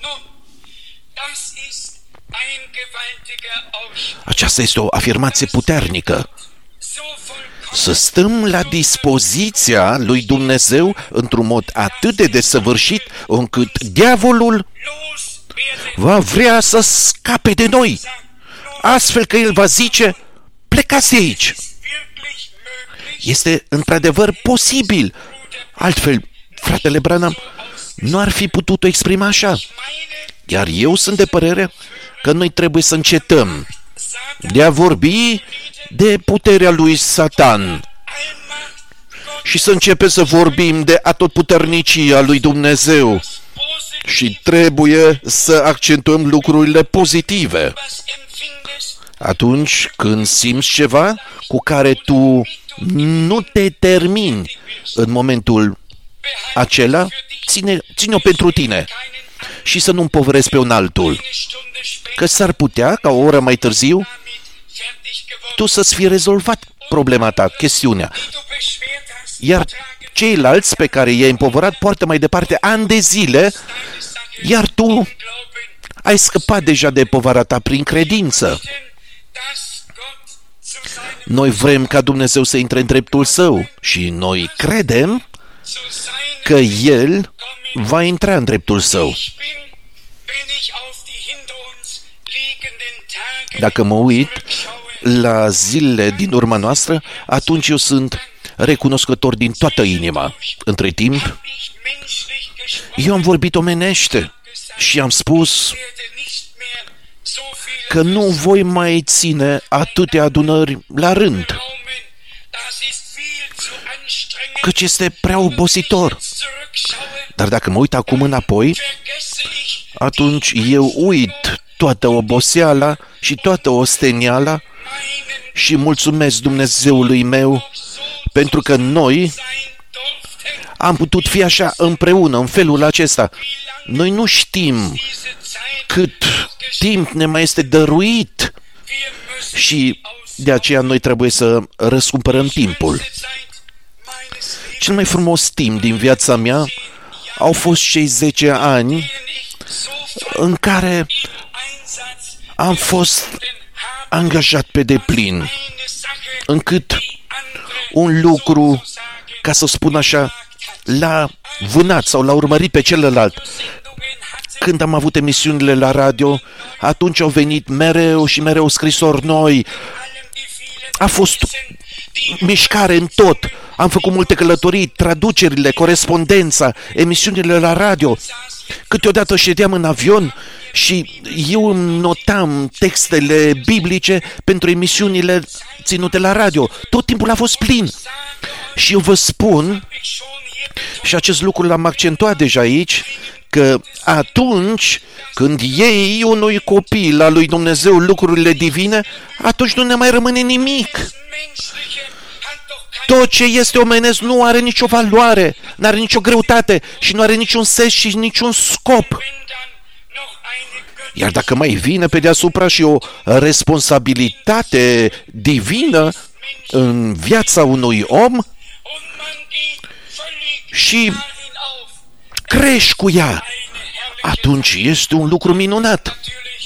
Aceasta este o afirmație puternică. Să stăm la dispoziția lui Dumnezeu într-un mod atât de desăvârșit, încât diavolul va vrea să scape de noi, astfel că el va zice, plecați de aici. Este într-adevăr posibil. Altfel, fratele Branham nu ar fi putut o exprima așa. Iar eu sunt de părere că noi trebuie să încetăm de a vorbi de puterea lui Satan și să începem să vorbim de atotputernicia lui Dumnezeu și trebuie să accentuăm lucrurile pozitive. Atunci când simți ceva cu care tu nu te termini în momentul acela, ține-o pentru tine și să nu împovărezi pe un altul. Că s-ar putea, ca o oră mai târziu, tu să-ți fii rezolvat problema ta, chestiunea. Iar ceilalți pe care i-ai împovărat poartă mai departe ani de zile, iar tu ai scăpat deja de povara ta prin credință. Noi vrem ca Dumnezeu să intre în dreptul Său și noi credem că El va intra în dreptul Său. Dacă mă uit la zilele din urma noastră, atunci eu sunt recunoscător din toată inima. Între timp, eu am vorbit omenește și am spus că nu voi mai ține atâtea adunări la rând, căci este prea obositor. Dar dacă mă uit acum înapoi, atunci eu uit toată oboseala și toată osteniala și mulțumesc Dumnezeului meu pentru că noi am putut fi așa împreună, în felul acesta. Noi nu știm cât timp ne mai este dăruit și de aceea noi trebuie să răscumpărăm timpul. Cel mai frumos timp din viața mea au fost cei 10 ani în care am fost angajat pe deplin, încât un lucru, ca să spun așa, l-a vânat sau l-a urmărit pe celălalt. Când am avut emisiunile la radio, atunci au venit mereu și mereu scrisori noi. A fost mișcare în tot. Am făcut multe călătorii, traducerile, corespondența, emisiunile la radio. Câteodată ședeam în avion și eu îmi notam textele biblice pentru emisiunile ținute la radio. Tot timpul a fost plin. Și eu vă spun, și acest lucru l-am accentuat deja aici, că atunci când iei unui copil al lui Dumnezeu lucrurile divine, atunci nu ne mai rămâne nimic. Tot ce este omenesc nu are nicio valoare, nu are nicio greutate și nu are niciun sens și niciun scop. Iar dacă mai vine pe deasupra și o responsabilitate divină în viața unui om și crești cu ea, atunci este un lucru minunat.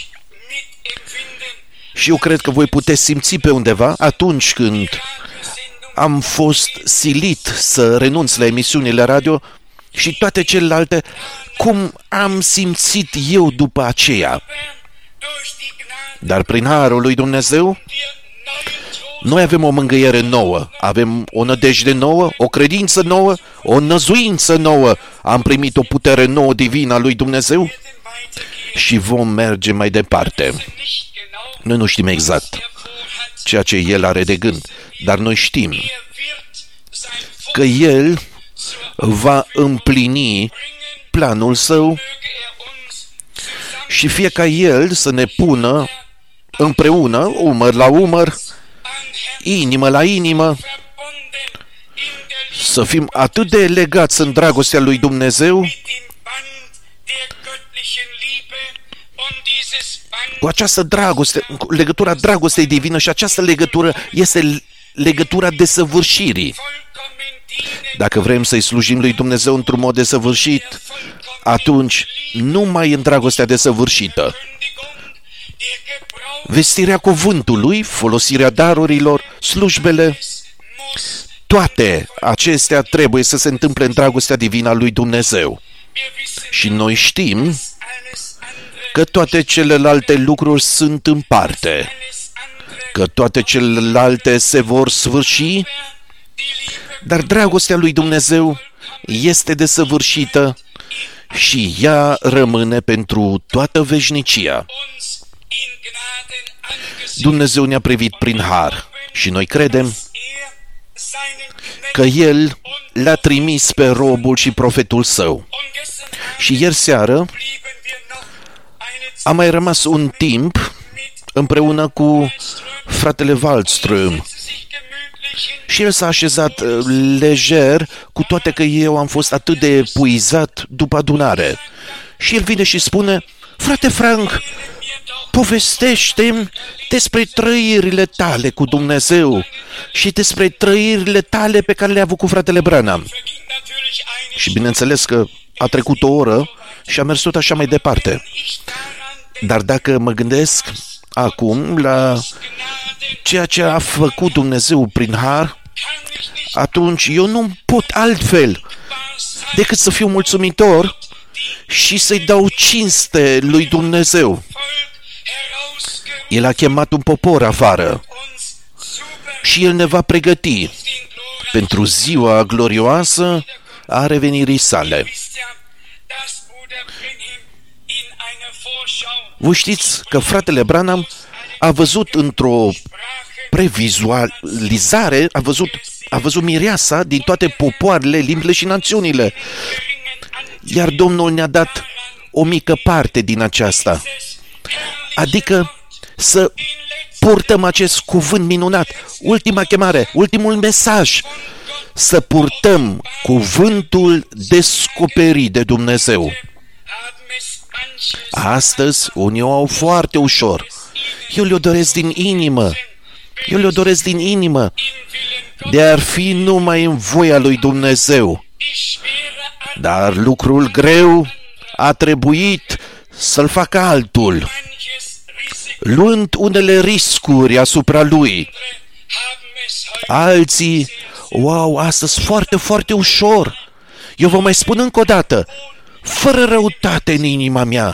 Și eu cred că voi puteți simți pe undeva atunci când am fost silit să renunț la emisiunile radio și toate celelalte, cum am simțit eu după aceea. Dar prin harul lui Dumnezeu, noi avem o mângâiere nouă, avem o nădejde nouă, o credință nouă, o năzuință nouă. Am primit o putere nouă divină a lui Dumnezeu și vom merge mai departe. Noi nu știm exact ceea ce El are de gând, dar noi știm că El va împlini planul Său și fie ca El să ne pună împreună, umăr la umăr, inimă la inimă, să fim atât de legați în dragostea lui Dumnezeu, cu această dragoste, legătura dragostei divină, și această legătură este legătura desăvârșirii. Dacă vrem să-i slujim lui Dumnezeu într-un mod desăvârșit, atunci numai în dragostea desăvârșită. Vestirea cuvântului, folosirea darurilor, slujbele, toate acestea trebuie să se întâmple în dragostea divină a lui Dumnezeu. Și noi știm că toate celelalte lucruri sunt în parte, că toate celelalte se vor sfârși, dar dragostea lui Dumnezeu este desăvârșită și ea rămâne pentru toată veșnicia. Dumnezeu ne-a privit prin har și noi credem că El l-a trimis pe robul și profetul Său. Și ieri seară a mai rămas un timp împreună cu fratele Wallström și el s-a așezat lejer, cu toate că eu am fost atât de epuizat după adunare. Și el vine și spune: frate Frank, povestește-mi despre trăirile tale cu Dumnezeu și despre trăirile tale pe care le-a avut cu fratele Branham. Și bineînțeles că a trecut o oră și a mers tot așa mai departe. Dar dacă mă gândesc acum la ceea ce a făcut Dumnezeu prin har, atunci eu nu pot altfel decât să fiu mulțumitor și să-i dau cinste lui Dumnezeu. El a chemat un popor afară și El ne va pregăti pentru ziua glorioasă a revenirii sale. Voi știți că fratele Branham a văzut într-o previzualizare, a văzut mireasa din toate popoarele, limbile și națiunile. Iar Domnul ne-a dat o mică parte din aceasta. Adică să purtăm acest cuvânt minunat, ultima chemare, ultimul mesaj, să purtăm cuvântul descoperit de Dumnezeu. Astăzi, unii o au foarte ușor. Eu le-o doresc din inimă. De ar fi numai în voia lui Dumnezeu. Dar lucrul greu a trebuit să-l facă altul, luând unele riscuri asupra lui. Alții o au astăzi foarte, foarte ușor. Eu vă mai spun încă o dată, fără răutate în inima mea,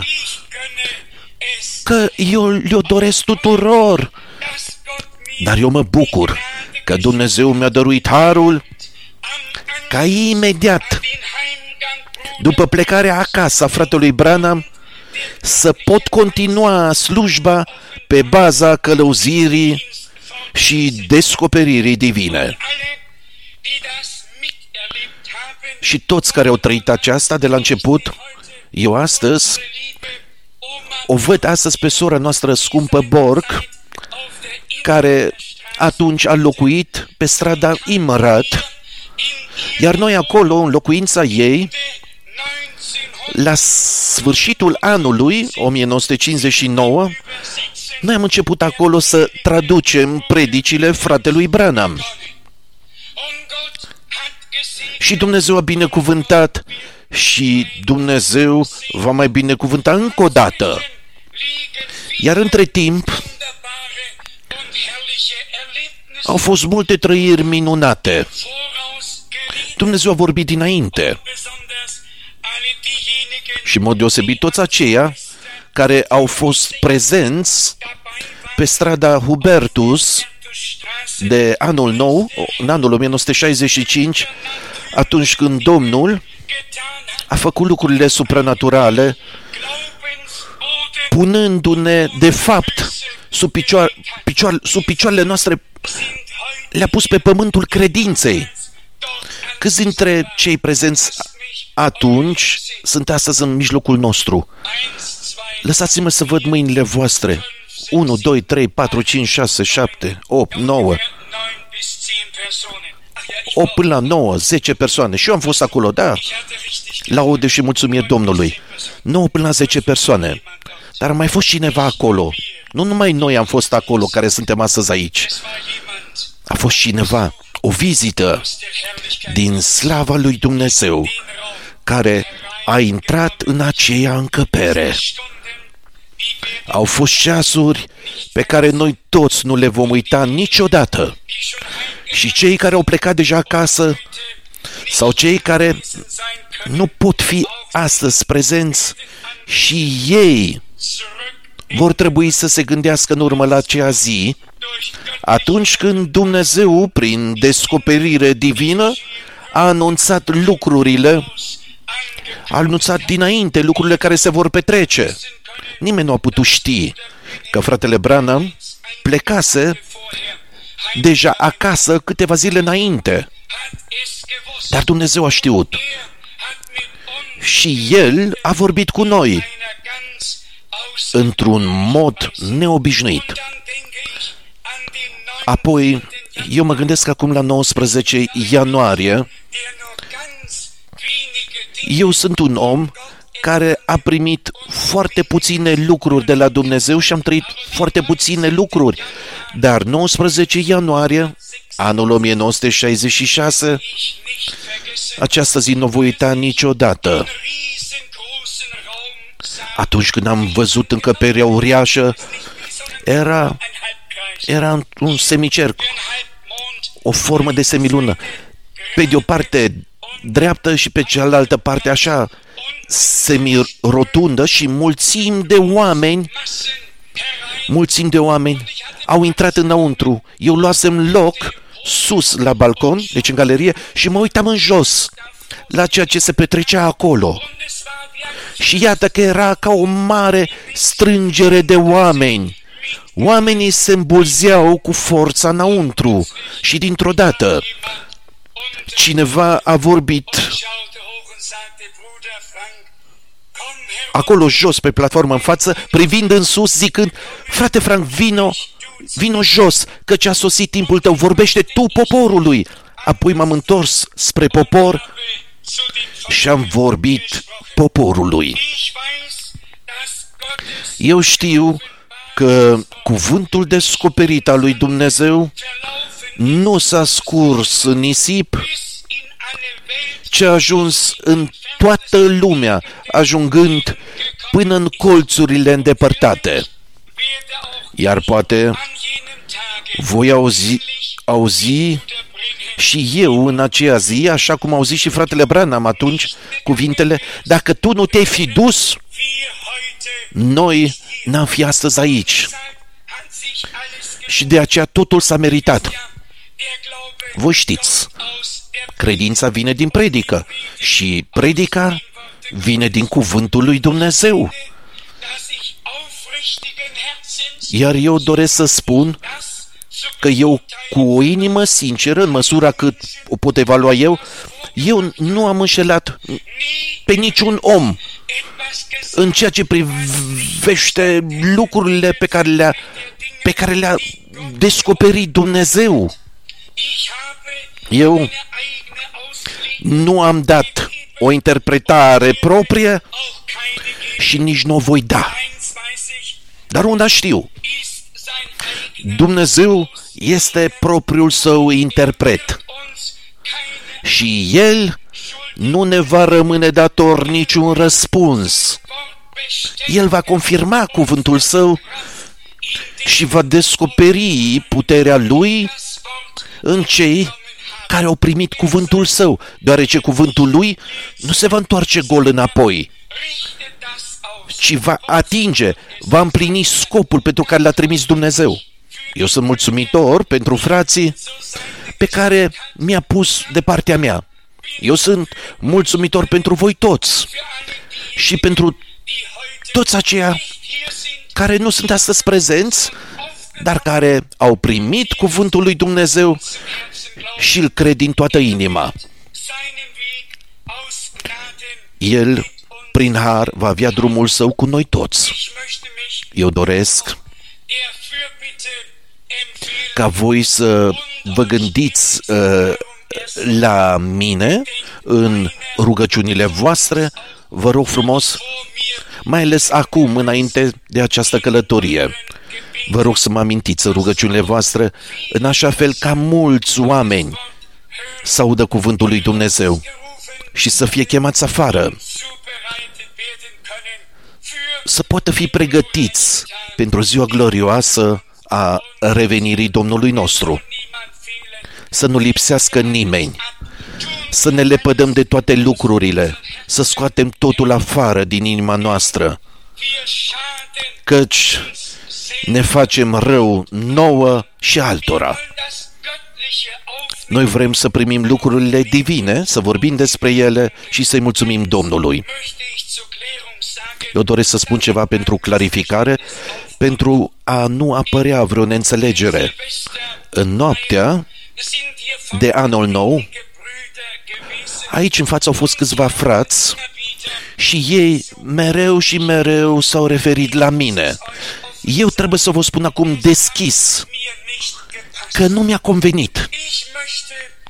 că eu le-o doresc tuturor. Dar eu mă bucur că Dumnezeu mi-a dăruit harul ca imediat, după plecarea acasă a fratelui Branham, să pot continua slujba pe baza călăuzirii și descoperirii divine. Și toți care au trăit aceasta de la început, eu astăzi o văd astăzi pe sora noastră scumpă Borg, care atunci a locuit pe strada Imrat, iar noi acolo, în locuința ei, la sfârșitul anului 1959, noi am început acolo să traducem predicile fratelui Branham. Și Dumnezeu a binecuvântat și Dumnezeu va mai binecuvânta încă o dată. Iar între timp au fost multe trăiri minunate. Dumnezeu a vorbit dinainte. Și în mod deosebit toți aceia care au fost prezenți pe strada Hubertus de anul nou, în anul 1965, atunci când Domnul a făcut lucrurile supranaturale, punându-ne, de fapt, sub picioarele noastre, le-a pus pe pământul credinței. Câți dintre cei prezenți atunci sunt astăzi în mijlocul nostru? Lăsați-mă să văd mâinile voastre. 1, 2, 3, 4, 5, 6, 7, 8, 9. 8 până la 9, 10 persoane. Și eu am fost acolo, da? Laude și mulțumiri Domnului. 9 până la 10 persoane. Dar a mai fost cineva acolo. Nu numai noi am fost acolo care suntem astăzi aici. A fost cineva, o vizită din slava lui Dumnezeu, care a intrat în aceea încăpere. Au fost ceasuri pe care noi toți nu le vom uita niciodată. Și cei care au plecat deja acasă sau cei care nu pot fi astăzi prezenți, și ei vor trebui să se gândească în urmă la acea zi, atunci când Dumnezeu, prin descoperire divină, a anunțat lucrurile, a anunțat dinainte lucrurile care se vor petrece. Nimeni nu a putut ști că fratele Branham plecase deja acasă câteva zile înainte. Dar Dumnezeu a știut. Și El a vorbit cu noi într-un mod neobișnuit. Apoi, eu mă gândesc acum la 19 ianuarie. Eu sunt un om care a primit foarte puține lucruri de la Dumnezeu și am trăit foarte puține lucruri. Dar 19 ianuarie, anul 1966, această zi nu o voi uita niciodată. Atunci când am văzut încăperea uriașă, era un semicerc, o formă de semilună. Pe de o parte dreaptă și pe cealaltă parte așa, semirotundă, și mulțimi de oameni au intrat înăuntru. Eu luasem loc sus la balcon, deci în galerie, și mă uitam în jos la ceea ce se petrecea acolo. Și iată că era ca o mare strângere de oameni. Oamenii se îmbulzeau cu forța înăuntru și dintr-o dată cineva a vorbit acolo jos pe platformă în față, privind în sus, zicând: frate Frank, vino jos, căci a sosit timpul tău, vorbește tu poporului. Apoi m-am întors spre popor și am vorbit poporului. Eu știu că cuvântul descoperit al lui Dumnezeu nu s-a scurs în nisip, ci a ajuns în toată lumea, ajungând până în colțurile îndepărtate. Iar poate voi auzi și eu în aceea zi, așa cum au zis și fratele Branham atunci, cuvintele: dacă tu nu te-ai fi dus, noi n-am fi astăzi aici. Și de aceea totul s-a meritat. Voi știți, credința vine din predică și predica vine din cuvântul lui Dumnezeu. Iar eu doresc să spun că eu, cu o inimă sinceră, în măsura cât o pot evalua eu nu am înșelat pe niciun om în ceea ce privește lucrurile pe care le-a descoperit Dumnezeu. Eu nu am dat o interpretare proprie și nici nu o voi da. Dar una știu: Dumnezeu este propriul său interpret și El nu ne va rămâne dator niciun răspuns. El va confirma cuvântul său și va descoperi puterea Lui în cei care au primit cuvântul său, deoarece cuvântul Lui nu se va întoarce gol înapoi, ci va împlini scopul pentru care l-a trimis Dumnezeu. Eu sunt mulțumitor pentru frații pe care mi-a pus de partea mea. Eu sunt mulțumitor pentru voi toți și pentru toți aceia care nu sunt astăzi prezenți, dar care au primit cuvântul lui Dumnezeu și îl cred din toată inima. El, prin har, va avea drumul său cu noi toți. Eu doresc ca voi să vă gândiți la mine în rugăciunile voastre, vă rog frumos, mai ales acum, înainte de această călătorie. Vă rog să mă amintiți în rugăciunile voastre, în așa fel ca mulți oameni să audă cuvântul lui Dumnezeu și să fie chemați afară, să poată fi pregătiți pentru ziua glorioasă a revenirii Domnului nostru. Să nu lipsească nimeni, să ne lepădăm de toate lucrurile, să scoatem totul afară din inima noastră, căci ne facem rău nouă și altora. Noi vrem să primim lucrurile divine, să vorbim despre ele și să-i mulțumim Domnului. Eu doresc să spun ceva pentru clarificare, pentru a nu apărea vreo neînțelegere. În noaptea de anul nou, aici în față au fost câțiva frați și ei mereu și mereu s-au referit la mine. Eu trebuie să vă spun acum deschis că nu mi-a convenit.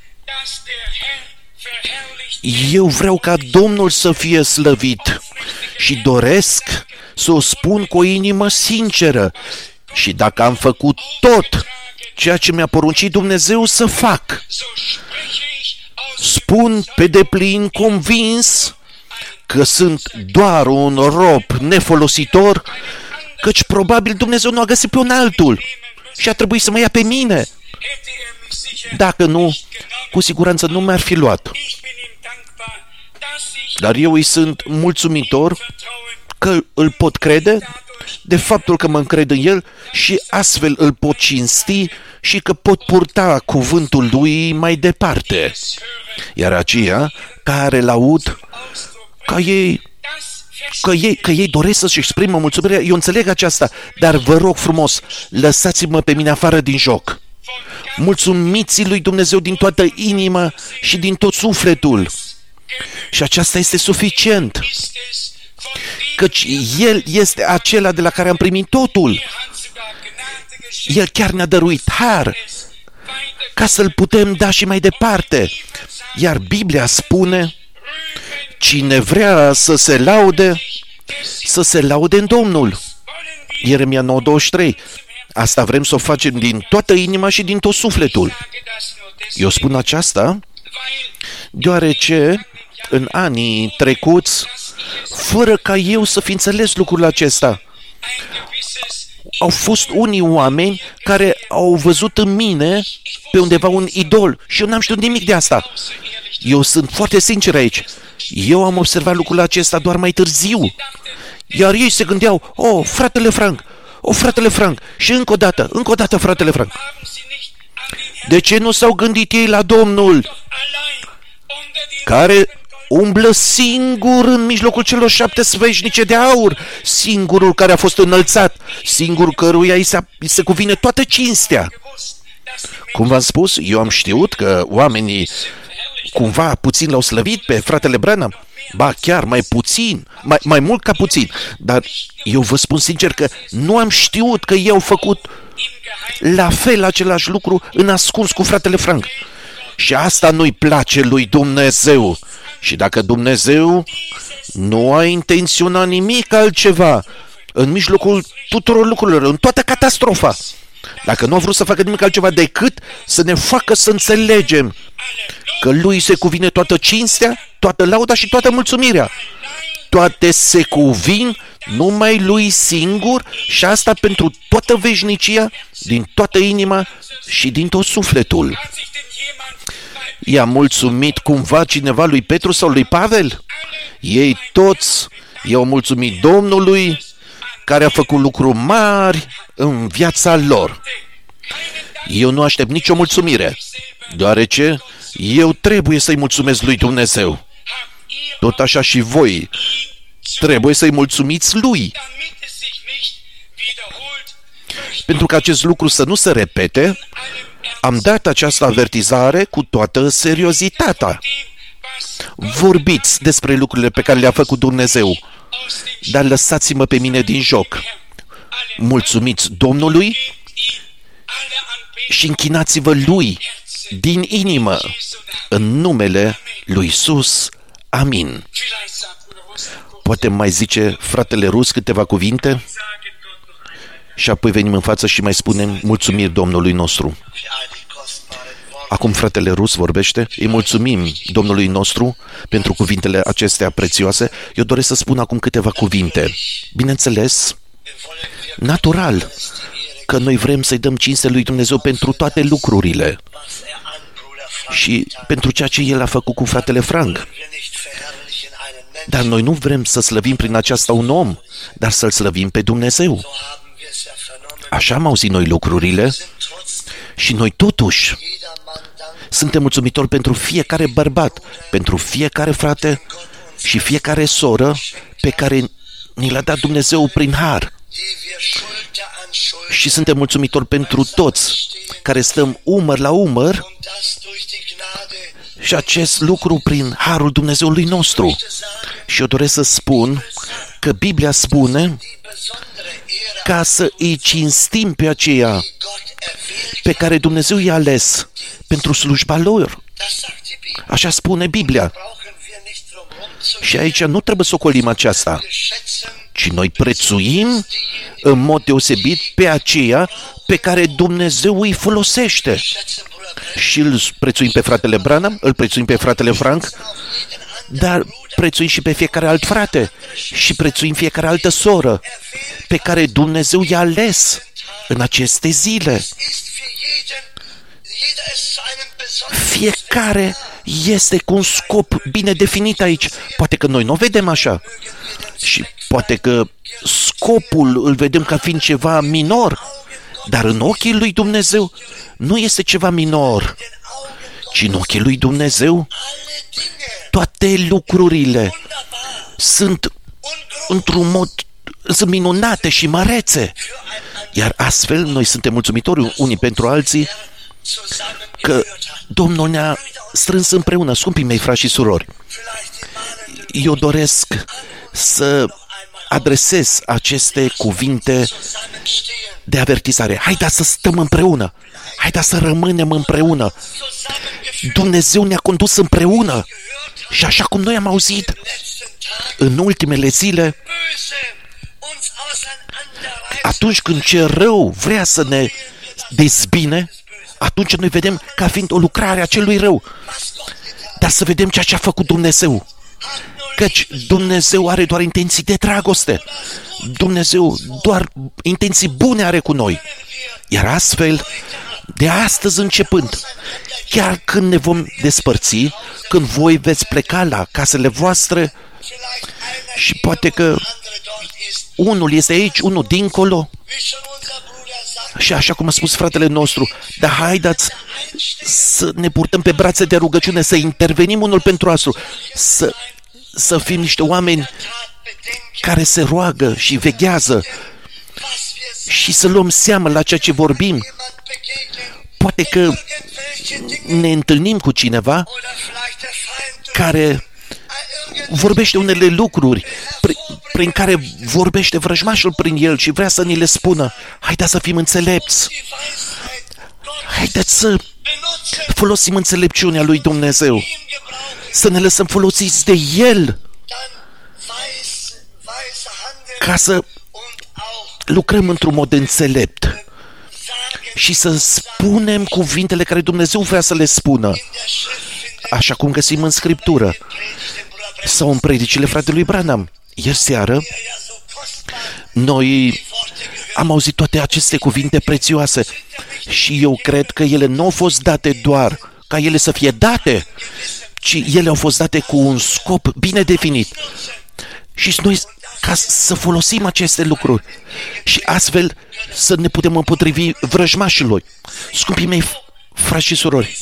Eu vreau ca Domnul să fie slăvit și doresc să o spun cu o inimă sinceră. Și dacă am făcut tot ceea ce mi-a poruncit Dumnezeu să fac, spun pe deplin convins că sunt doar un rob nefolositor, căci probabil Dumnezeu nu a găsit pe un altul și a trebuit să mă ia pe mine. Dacă nu, cu siguranță nu mi-ar fi luat. Dar eu îi sunt mulțumitor că îl pot crede, de faptul că mă încred în el și astfel îl pot cinsti și că pot purta cuvântul lui mai departe. Iar aceia care l-aud, că ei doresc să-și exprimă mulțumirea, eu înțeleg aceasta, dar vă rog frumos, lăsați-mă pe mine afară din joc. Mulțumiți lui Dumnezeu din toată inima și din tot sufletul. Și aceasta este suficient. Căci El este acela de la care am primit totul. El chiar ne-a dăruit har ca să-l putem da și mai departe. Iar Biblia spune, cine vrea să se laude în Domnul. Ieremia 9:23. Asta vrem să o facem din toată inima și din tot sufletul. Eu spun aceasta deoarece în anii trecuți, fără ca eu să fi înțeles lucrul acesta, au fost unii oameni care au văzut în mine pe undeva un idol și eu n-am știut nimic de asta. Eu sunt foarte sincer aici. Eu am observat lucrul acesta doar mai târziu. Iar ei se gândeau, fratele Frank, și încă o dată, fratele Frank. De ce nu s-au gândit ei la Domnul, care umblă singur în mijlocul celor 7 sfeșnice de aur, singurul care a fost înălțat, singurul căruia îi se cuvine toată cinstea? Cum v-am spus, eu am știut că oamenii cumva puțin l-au slăvit pe fratele Branham, ba chiar mai puțin, mai mult ca puțin, dar eu vă spun sincer că nu am știut că ei au făcut la fel același lucru în ascuns cu fratele Frank. Și asta nu-i place lui Dumnezeu. Și dacă Dumnezeu nu a intenționat nimic altceva în mijlocul tuturor lucrurilor, în toată catastrofa, dacă nu a vrut să facă nimic altceva decât să ne facă să înțelegem că lui se cuvine toată cinstea, toată lauda și toată mulțumirea. Toate se cuvin numai lui singur și asta pentru toată veșnicia, din toată inima și din tot sufletul. I-a mulțumit cumva cineva lui Petru sau lui Pavel? Ei toți i-au mulțumit Domnului, care a făcut lucruri mari în viața lor. Eu nu aștept nicio mulțumire, deoarece eu trebuie să-i mulțumesc lui Dumnezeu. Tot așa și voi trebuie să-i mulțumiți lui. Pentru că acest lucru să nu se repete, am dat această avertizare cu toată seriozitatea. Vorbiți despre lucrurile pe care le-a făcut Dumnezeu, dar lăsați-mă pe mine din joc. Mulțumiți Domnului și închinați-vă lui din inimă, în numele lui Iisus. Amin. Poate mai zice fratele Rus câteva cuvinte? Și apoi venim în față și mai spunem mulțumiri Domnului nostru. Acum fratele Rus vorbește. Îi mulțumim Domnului nostru pentru cuvintele acestea prețioase. Eu doresc să spun acum câteva cuvinte. Bineînțeles, natural că noi vrem să-i dăm cinste lui Dumnezeu pentru toate lucrurile și pentru ceea ce El a făcut cu fratele Frank. Dar noi nu vrem să slăvim prin aceasta un om, dar să-L slăvim pe Dumnezeu. Așa am auzit noi lucrurile și noi totuși suntem mulțumitori pentru fiecare bărbat, pentru fiecare frate și fiecare soră pe care ni l-a dat Dumnezeu prin har. Și suntem mulțumitori pentru toți care stăm umăr la umăr și acest lucru prin harul Dumnezeului nostru. Și eu doresc să spun că Biblia spune ca să îi cinstim pe aceia pe care Dumnezeu i-a ales pentru slujba lor. Așa spune Biblia. Și aici nu trebuie să ocolim aceasta, ci noi prețuim în mod deosebit pe aceea pe care Dumnezeu îi folosește. Și îl prețuim pe fratele Branham, îl prețuim pe fratele Frank, dar prețuim și pe fiecare alt frate și prețuim fiecare altă soră pe care Dumnezeu i-a ales în aceste zile. Fiecare este cu un scop bine definit aici. Poate că noi nu o vedem așa și poate că scopul îl vedem ca fiind ceva minor, dar în ochii lui Dumnezeu nu este ceva minor, ci în ochii lui Dumnezeu toate lucrurile sunt într-un mod, sunt minunate și mărețe. Iar astfel noi suntem mulțumitori unii pentru alții că Domnul ne-a strâns împreună. Scumpii mei frați și surori, eu doresc să adresez aceste cuvinte de avertizare. Haideți să stăm împreună, haideți să rămânem împreună. Dumnezeu ne-a condus împreună și așa cum noi am auzit în ultimele zile, atunci când ce rău vrea să ne dezbine, atunci noi vedem ca fiind o lucrare a celui rău. Dar să vedem ceea ce a făcut Dumnezeu. Căci Dumnezeu are doar intenții de dragoste. Dumnezeu doar intenții bune are cu noi. Iar astfel, de astăzi începând, chiar când ne vom despărți, când voi veți pleca la casele voastre și poate că unul este aici, unul dincolo, și așa cum a spus fratele nostru, dar haideți să ne purtăm pe brațe de rugăciune, să intervenim unul pentru altul, să fim niște oameni care se roagă și veghează și să luăm seama la ceea ce vorbim. Poate că ne întâlnim cu cineva care vorbește unele lucruri prin care vorbește vrăjmașul prin el și vrea să ni le spună. Haideți să fim înțelepți. Haideți să folosim înțelepciunea lui Dumnezeu. Să ne lăsăm folosiți de El ca să lucrăm într-un mod înțelept și să spunem cuvintele care Dumnezeu vrea să le spună, așa cum găsim în Scriptură sau în predicile fratelui Branham. Ieri seară noi am auzit toate aceste cuvinte prețioase și eu cred că ele nu au fost date doar ca ele să fie date, ci ele au fost date cu un scop bine definit. Și noi ca să folosim aceste lucruri și astfel să ne putem împotrivi vrăjmașilor. Scumpii mei frați și surori,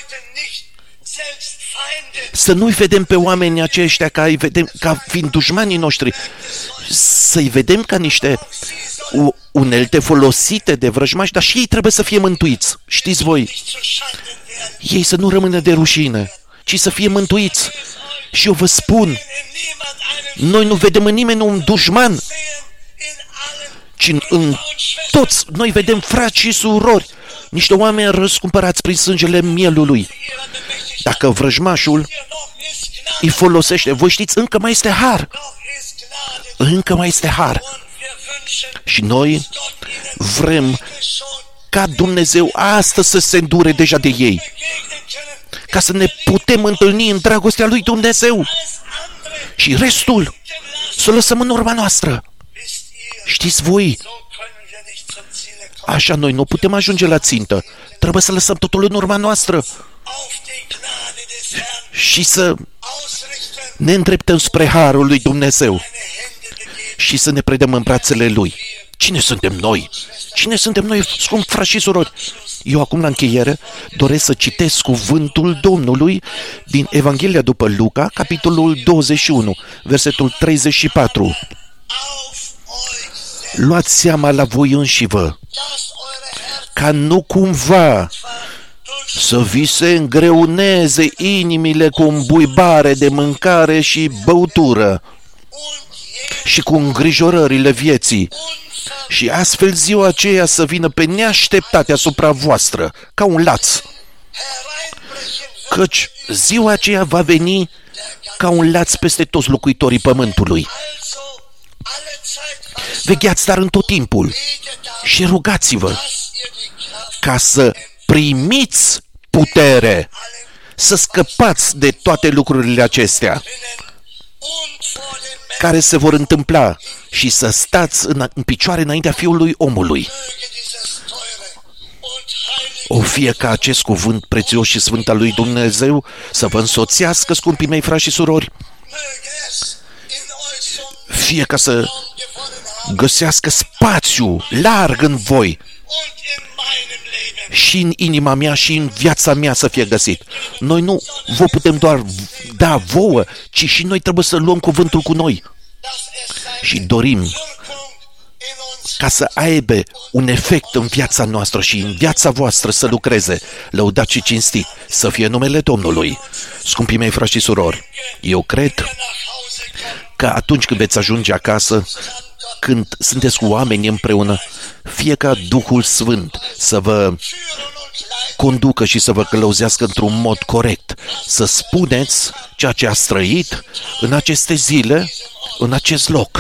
să nu-i vedem pe oamenii aceștia ca fiind dușmanii noștri, să-i vedem ca niște unelte folosite de vrăjmași, dar și ei trebuie să fie mântuiți. Știți voi, ei să nu rămână de rușine, ci să fie mântuiți. Și eu vă spun, noi nu vedem în nimeni un dușman, ci în toți noi vedem frați și surori, niște oameni răscumpărați prin sângele mielului. Dacă vrăjmașul îi folosește, voi știți, încă mai este har. Încă mai este har. Și noi vrem ca Dumnezeu astăzi să se îndure deja de ei, ca să ne putem întâlni în dragostea lui Dumnezeu și restul să o lăsăm în urma noastră. Știți voi, așa noi nu putem ajunge la țintă. Trebuie să lăsăm totul în urma noastră și să ne îndreptăm spre harul lui Dumnezeu și să ne predăm în brațele Lui. Cine suntem noi? Cine suntem noi, scump frați și surori? Eu acum, la încheiere, doresc să citesc cuvântul Domnului din Evanghelia după Luca, capitolul 21, versetul 34. Luați seama la voi înșivă, ca nu cumva să vi se îngreuneze inimile cu îmbuibare de mâncare și băutură și cu îngrijorările vieții, și astfel ziua aceea să vină pe neașteptate asupra voastră, ca un laț. Căci ziua aceea va veni ca un laț peste toți locuitorii pământului. Vegheați dar în tot timpul și rugați-vă ca să primiți putere, să scăpați de toate lucrurile acestea care se vor întâmpla și să stați în picioare înaintea Fiului Omului. O fie ca acest cuvânt prețios și sfânt al lui Dumnezeu să vă însoțească, scumpii mei frați și surori, fie ca să găsească spațiu larg în voi și în inima mea și în viața mea să fie găsit. Noi nu vă putem doar da vouă, ci și noi trebuie să luăm cuvântul cu noi. Și dorim ca să aibă un efect în viața noastră și în viața voastră să lucreze, lăudat și cinstit, să fie numele Domnului. Scumpii mei frați și surori, eu cred că atunci când veți ajunge acasă, când sunteți cu oameni împreună, fie ca Duhul Sfânt să vă conducă și să vă călăuzească într-un mod corect, să spuneți ceea ce ați trăit în aceste zile, în acest loc.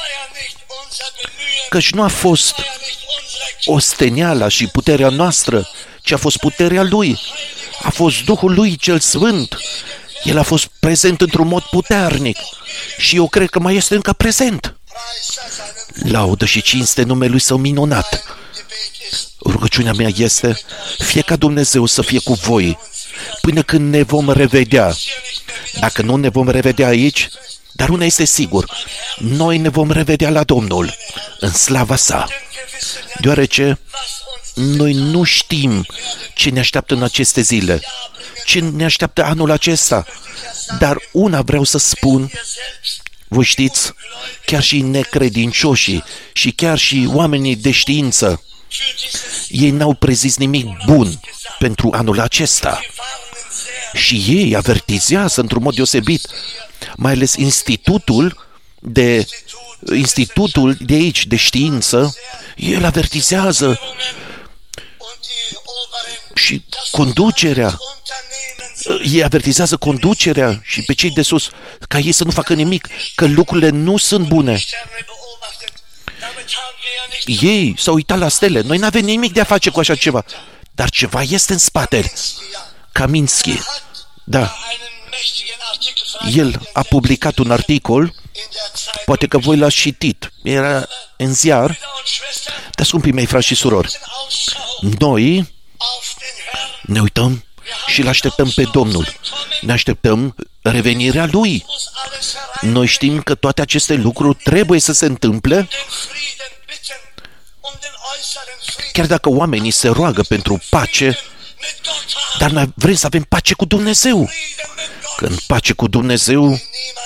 Căci nu a fost osteniala și puterea noastră, ci a fost puterea Lui. A fost Duhul Lui cel Sfânt. El a fost prezent într-un mod puternic și eu cred că mai este încă prezent. Laudă și cinste numelui Său minunat. Rugăciunea mea este, fie ca Dumnezeu să fie cu voi până când ne vom revedea. Dacă nu ne vom revedea aici, dar una este sigur, noi ne vom revedea la Domnul în slava Sa, deoarece noi nu știm ce ne așteaptă în aceste zile, ce ne așteaptă anul acesta, dar una vreau să spun, voi știți, chiar și necredincioșii și chiar și oamenii de știință, ei n-au prezis nimic bun pentru anul acesta și ei avertizează într-un mod deosebit, mai ales institutul de aici, de știință, el avertizează și conducerea, ei avertizează conducerea și pe cei de sus, ca ei să nu facă nimic, că lucrurile nu sunt bune. Ei s-au uitat la stele, noi n-avem nimic de a face cu așa ceva, dar ceva este în spate. Kaminski, da, el a publicat un articol, poate că voi l-ați citit, era în ziar, dar scumpii mei frați și surori, noi ne uităm și îl așteptăm pe Domnul, ne așteptăm revenirea Lui. Noi știm că toate aceste lucruri trebuie să se întâmple, chiar dacă oamenii se roagă pentru pace, dar noi vrem să avem pace cu Dumnezeu. Când pace cu Dumnezeu,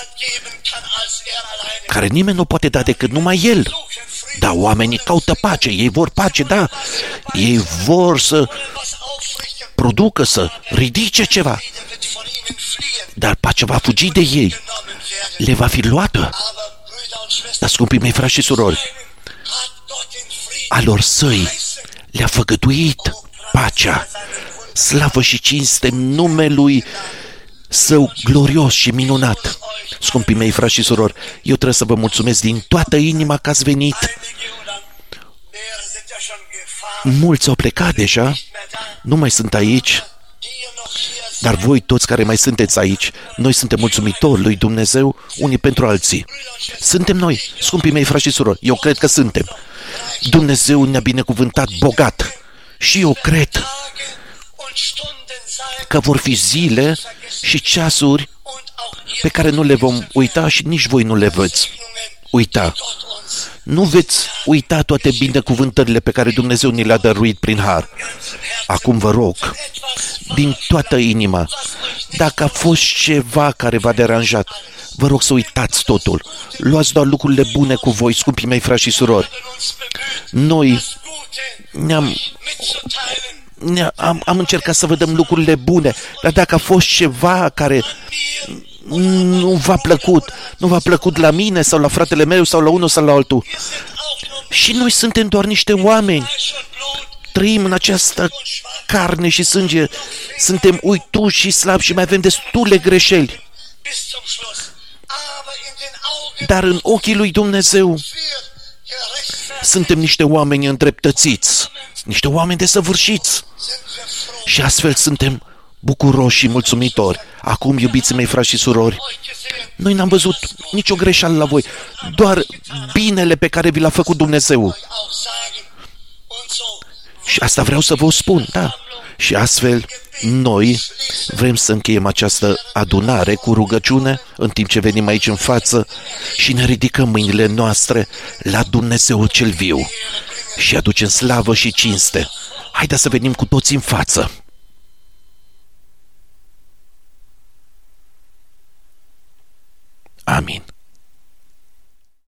care nimeni nu poate da decât numai El. Da, oamenii caută pace, ei vor pace, da, ei vor să producă, să ridice ceva, dar pacea va fugi de ei, le va fi luată. Dar, scumpii mei frați și surori, alor săi le-a făgăduit pacea, slavă și cinste numelui Său glorios și minunat. Scumpii mei frați și surori, eu trebuie să vă mulțumesc din toată inima că ați venit. Mulți au plecat deja, nu mai sunt aici, dar voi toți care mai sunteți aici, noi suntem mulțumitori lui Dumnezeu unii pentru alții. Suntem noi, scumpii mei frați și surori, eu cred că suntem. Dumnezeu ne-a binecuvântat bogat și eu cred că vor fi zile și ceasuri pe care nu le vom uita și nici voi nu le veți uita. Nu veți uita toate binecuvântările pe care Dumnezeu ni le-a dăruit prin har. Acum vă rog, din toată inima, dacă a fost ceva care v-a deranjat, vă rog să uitați totul. Luați doar lucrurile bune cu voi, scumpii mei frați și surori. Noi am încercat să vedem lucrurile bune, dar dacă a fost ceva care nu v-a plăcut la mine sau la fratele meu sau la unul sau la altul, și noi suntem doar niște oameni, trăim în această carne și sânge, suntem uituși și slabi și mai avem destule greșeli. Dar în ochii lui Dumnezeu suntem niște oameni îndreptățiți, niște oameni desăvârșiți. Și astfel suntem bucuroși și mulțumitori. Acum, iubiții mei, frați și surori, noi n-am văzut nicio greșeală la voi, doar binele pe care vi l-a făcut Dumnezeu. Și asta vreau să vă spun, da. Și astfel, noi vrem să încheiem această adunare cu rugăciune în timp ce venim aici în față și ne ridicăm mâinile noastre la Dumnezeu cel viu și aducem slavă și cinste. Haideți să venim cu toți în față. Amin.